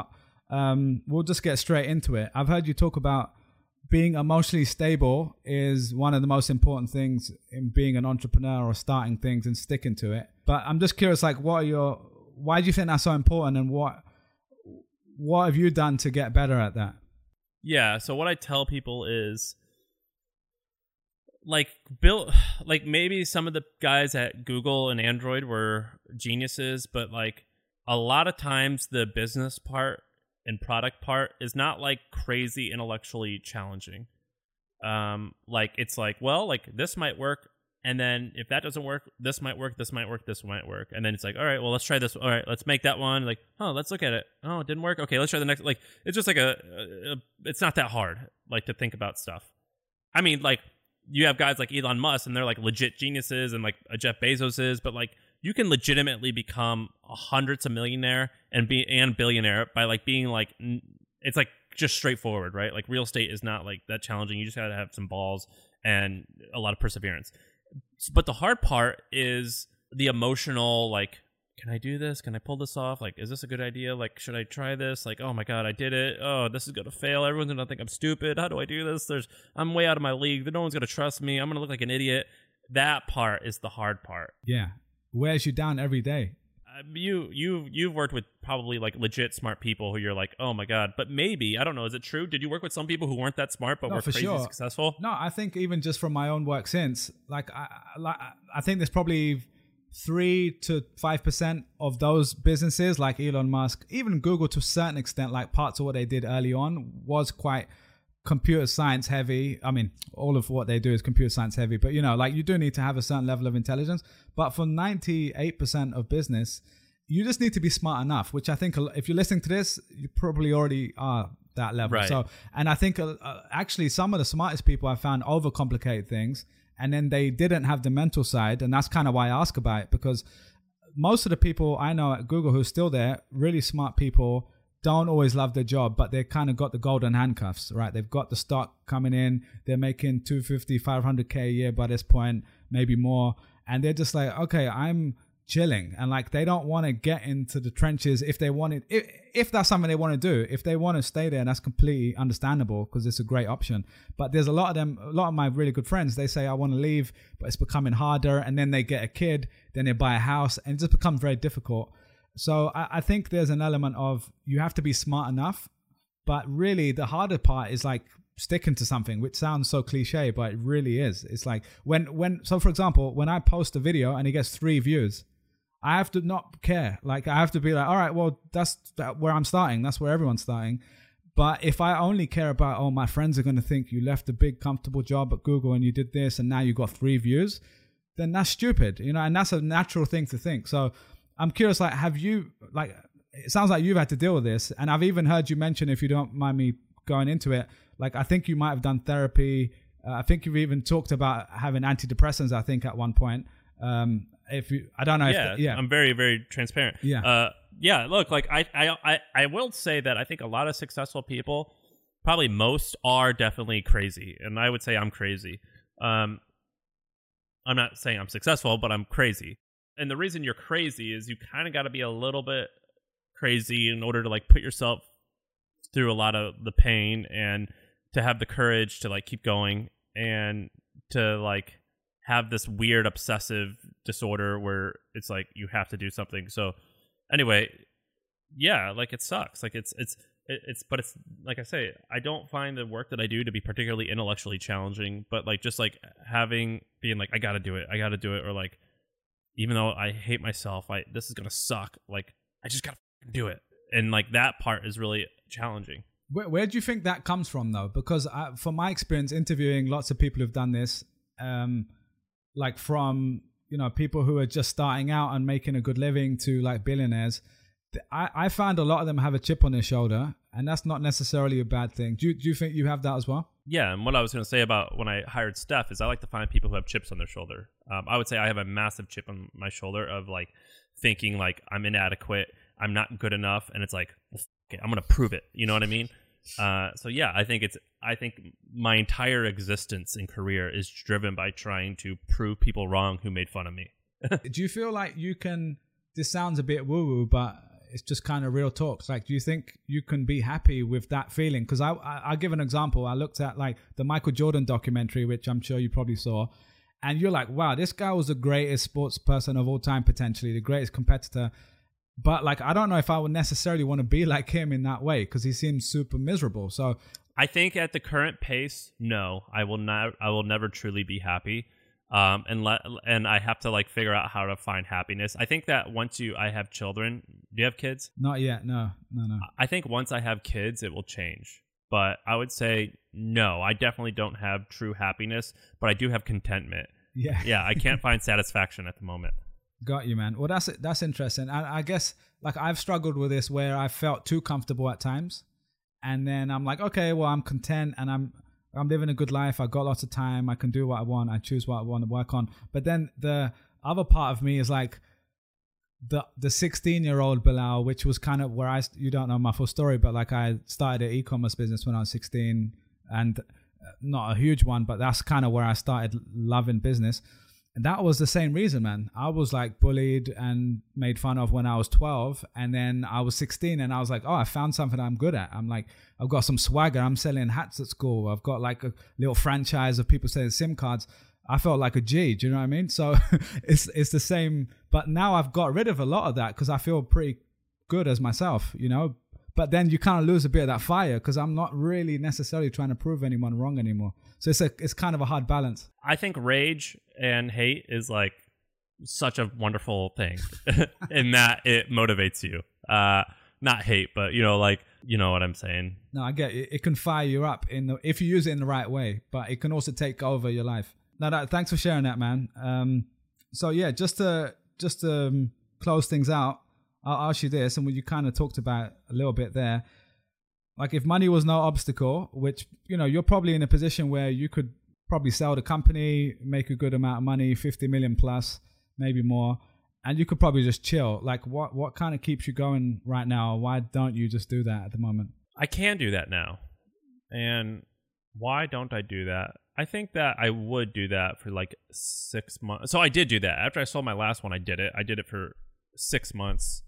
um, we'll just get straight into it. I've heard you talk about being emotionally stable is one of the most important things in being an entrepreneur or starting things and sticking to it. But I'm just curious, like, what are your, why do you think that's so important, and what, what have you done to get better at that? Yeah. So what I tell people is, like, Bill, like maybe some of the guys at Google and Android were geniuses, but like a lot of times the business part and product part is not like crazy intellectually challenging. Um, like it's like, well, like this might work, and then if that doesn't work, this might work, this might work, this might work, and then it's like, all right, well, let's try this. All right, let's make that one. Like, oh, let's look at it. Oh, it didn't work. Okay, let's try the next. Like, it's just like a, a, a it's not that hard, like, to think about stuff. I mean, like, you have guys like Elon Musk, and they're like legit geniuses, and like a Jeff Bezos is, but like you can legitimately become a hundreds of millionaire and be and billionaire by like being like, it's like just straightforward, right? Like real estate is not like that challenging. You just gotta have some balls and a lot of perseverance. But the hard part is the emotional, like, can I do this? Can I pull this off? Like, is this a good idea? Like, should I try this? Like, oh my God, I did it. Oh, this is going to fail. Everyone's going to think I'm stupid. How do I do this? There's, I'm way out of my league. No one's going to trust me. I'm going to look like an idiot. That part is the hard part. Yeah. Wears you down every day. Uh, you, you, you've worked with probably like legit smart people who you're like, oh my God, but maybe, I don't know. Is it true? Did you work with some people who weren't that smart, but no, were crazy sure. successful? No, I think even just from my own work since, like, I, like, I think there's probably three to five percent of those businesses like Elon Musk, even Google to a certain extent, like parts of what they did early on was quite computer science heavy. I mean, all of what they do is computer science heavy, but you know, like you do need to have a certain level of intelligence. But for ninety-eight percent of business, you just need to be smart enough, which I think if you're listening to this, you probably already are that level. Right. So, and I think uh, actually some of the smartest people I found overcomplicate things, and then they didn't have the mental side. And that's kind of why I ask about it, because most of the people I know at Google who are still there, really smart people, don't always love their job, but they kind of got the golden handcuffs, right? They've got the stock coming in. They're making two hundred fifty, five hundred K a year by this point, maybe more. And they're just like, okay, I'm chilling. And like, they don't want to get into the trenches if they wanted, if, if that's something they want to do. If they want to stay there, that's completely understandable because it's a great option. But there's a lot of them, a lot of my really good friends, they say, I want to leave, but it's becoming harder. And then they get a kid, then they buy a house, and it just becomes very difficult. So I, I think there's an element of you have to be smart enough, but really the harder part is like sticking to something, which sounds so cliche, but it really is. It's like when, when, so for example, when I post a video and it gets three views, I have to not care. Like I have to be like, all right, well, that's where I'm starting. That's where everyone's starting. But if I only care about, oh, my friends are going to think you left a big comfortable job at Google and you did this and now you got three views, then that's stupid, you know, and that's a natural thing to think. So I'm curious, like, have you, like, it sounds like you've had to deal with this. And I've even heard you mention, if you don't mind me going into it, like, I think you might have done therapy. Uh, I think you've even talked about having antidepressants, I think, at one point. Um, if you, I don't know. Yeah, if the, yeah. I'm very, very transparent. Yeah. Uh, yeah. Look, like I, I, I, I will say that I think a lot of successful people, probably most, are definitely crazy, and I would say I'm crazy. Um, I'm not saying I'm successful, but I'm crazy. And the reason you're crazy is you kind of got to be a little bit crazy in order to like put yourself through a lot of the pain and to have the courage to like keep going and to like have this weird obsessive disorder where it's like you have to do something. So anyway, yeah, like it sucks. Like it's it's it's but it's like I say, I don't find the work that I do to be particularly intellectually challenging, but like just like having being like I got to do it. I got to do it, or like even though I hate myself, I this is going to suck, like I just got to do it. And like that part is really challenging. Where, where do you think that comes from though? Because I, from my experience interviewing lots of people who've done this, um like from, you know, people who are just starting out and making a good living to like billionaires, I, I found a lot of them have a chip on their shoulder, and that's not necessarily a bad thing. Do you, do you think you have that as well? Yeah, and what I was going to say about when I hired Steph is I like to find people who have chips on their shoulder. Um, I would say I have a massive chip on my shoulder of like thinking like I'm inadequate, I'm not good enough, and it's like, well, okay, I'm going to prove it. You know what I mean? Uh, so yeah, I think it's, I think my entire existence and career is driven by trying to prove people wrong who made fun of me. Do you feel like you can, this sounds a bit woo-woo, but it's just kind of real talks. Like, do you think you can be happy with that feeling? Because I, I, I'll give an example. I looked at like the Michael Jordan documentary, which I'm sure you probably saw. And you're like, wow, this guy was the greatest sports person of all time, potentially the greatest competitor. But like, I don't know if I would necessarily want to be like him in that way because he seems super miserable. So I think at the current pace, no, I will not. I will never truly be happy. Um, and let and I have to like figure out how to find happiness. I think that once you, I have children. Do you have kids? Not yet. No, no, no. I think once I have kids, it will change. But I would say no. I definitely don't have true happiness, but I do have contentment. Yeah, yeah. I can't find satisfaction at the moment. Got you, man. Well, that's that's interesting. I, I guess like I've struggled with this where I felt too comfortable at times, and then I'm like, okay, well, I'm content and I'm. I'm living a good life. I got lots of time. I can do what I want. I choose what I want to work on. But then the other part of me is like the the sixteen year old Bilal, which was kind of where I, you don't know my full story, but like I started an e-commerce business when I was sixteen, and not a huge one, but that's kind of where I started loving business. And that was the same reason, man. I was like bullied and made fun of when I was twelve. And then I was sixteen and I was like, oh, I found something I'm good at. I'm like, I've got some swagger. I'm selling hats at school. I've got like a little franchise of people selling SIM cards. I felt like a G. Do you know what I mean? So it's it's the same. But now I've got rid of a lot of that because I feel pretty good as myself, you know. But then you kind of lose a bit of that fire because I'm not really necessarily trying to prove anyone wrong anymore. So it's a it's kind of a hard balance. I think rage and hate is like such a wonderful thing in that it motivates you. Uh, not hate, but you know, like, you know what I'm saying? No, I get it. It can fire you up in the, if you use it in the right way, but it can also take over your life. No, that, thanks for sharing that, man. Um, so yeah, just to just to um, close things out, I'll ask you this, and what you kind of talked about a little bit there. Like if money was no obstacle, which, you know, you're probably in a position where you could probably sell the company, make a good amount of money, fifty million plus, maybe more, and you could probably just chill. Like what, what kind of keeps you going right now? Why don't you just do that at the moment? I can do that now. And why don't I do that? I think that I would do that for like six months. So I did do that. After I sold my last one, I did it. I did it for six months.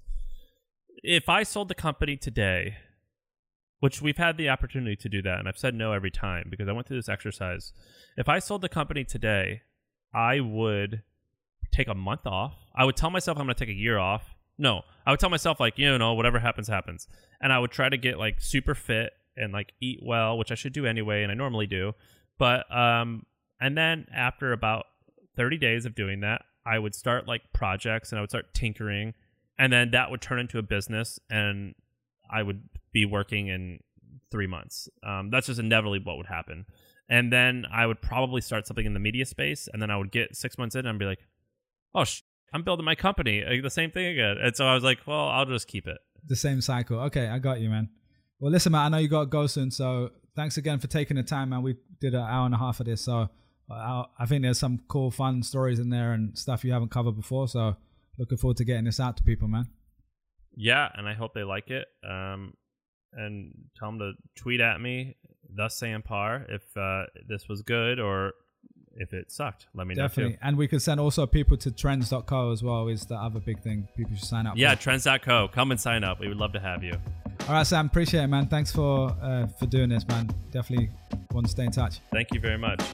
If I sold the company today, which we've had the opportunity to do that, and I've said no every time because I went through this exercise. If I sold the company today, I would take a month off. I would tell myself I'm going to take a year off. No, I would tell myself like, you know, whatever happens, happens. And I would try to get like super fit and like eat well, which I should do anyway, and I normally do. But, um, and then after about thirty days of doing that, I would start like projects and I would start tinkering, and then that would turn into a business and I would be working in three months. Um, that's just inevitably what would happen. And then I would probably start something in the media space, and then I would get six months in and be like, oh, sh- I'm building my company. Like, the same thing again. And so I was like, well, I'll just keep it. The same cycle. Okay, I got you, man. Well, listen, man, I know you got to go soon, so thanks again for taking the time, man. We did an hour and a half of this, so I, I think there's some cool, fun stories in there and stuff you haven't covered before, so looking forward to getting this out to people, man. Yeah, and I hope they like it. Um, and tell them to tweet at me, the Sampar, if uh, this was good or if it sucked. Let me Definitely. know too. And we can send also people to trends dot co as well, is the other big thing people should sign up yeah, for. trends dot co. Come and sign up. We would love to have you. All right, Sam. Appreciate it, man. Thanks for uh, for doing this, man. Definitely want to stay in touch. Thank you very much.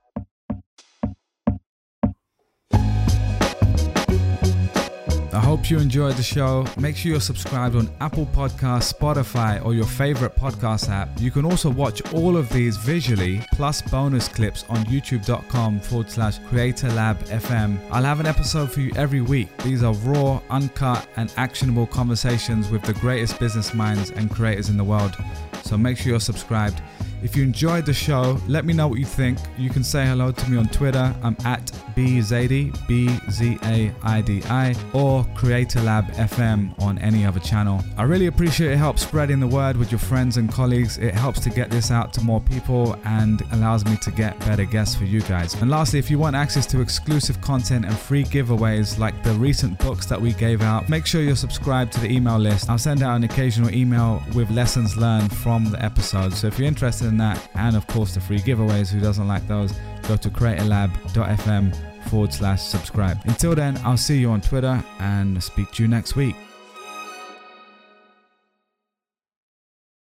I hope you enjoyed the show. Make sure you're subscribed on Apple Podcasts, Spotify, or your favorite podcast app. You can also watch all of these visually, plus bonus clips on youtube.com forward slash Creator Lab FM. I'll have an episode for you every week. These are raw, uncut, and actionable conversations with the greatest business minds and creators in the world. So make sure you're subscribed. If you enjoyed the show, let me know what you think. You can say hello to me on Twitter. I'm at bzaidi, B Z A I D I, or Creator Lab F M on any other channel. I really appreciate it. Helps spreading the word with your friends and colleagues. It helps to get this out to more people and allows me to get better guests for you guys. And lastly, if you want access to exclusive content and free giveaways like the recent books that we gave out, make sure you're subscribed to the email list. I'll send out an occasional email with lessons learned from the episode. So if you're interested in that, and of course the free giveaways, who doesn't like those, go to creatorlab.fm forward slash subscribe. Until then, I'll see you on Twitter and speak to you next week.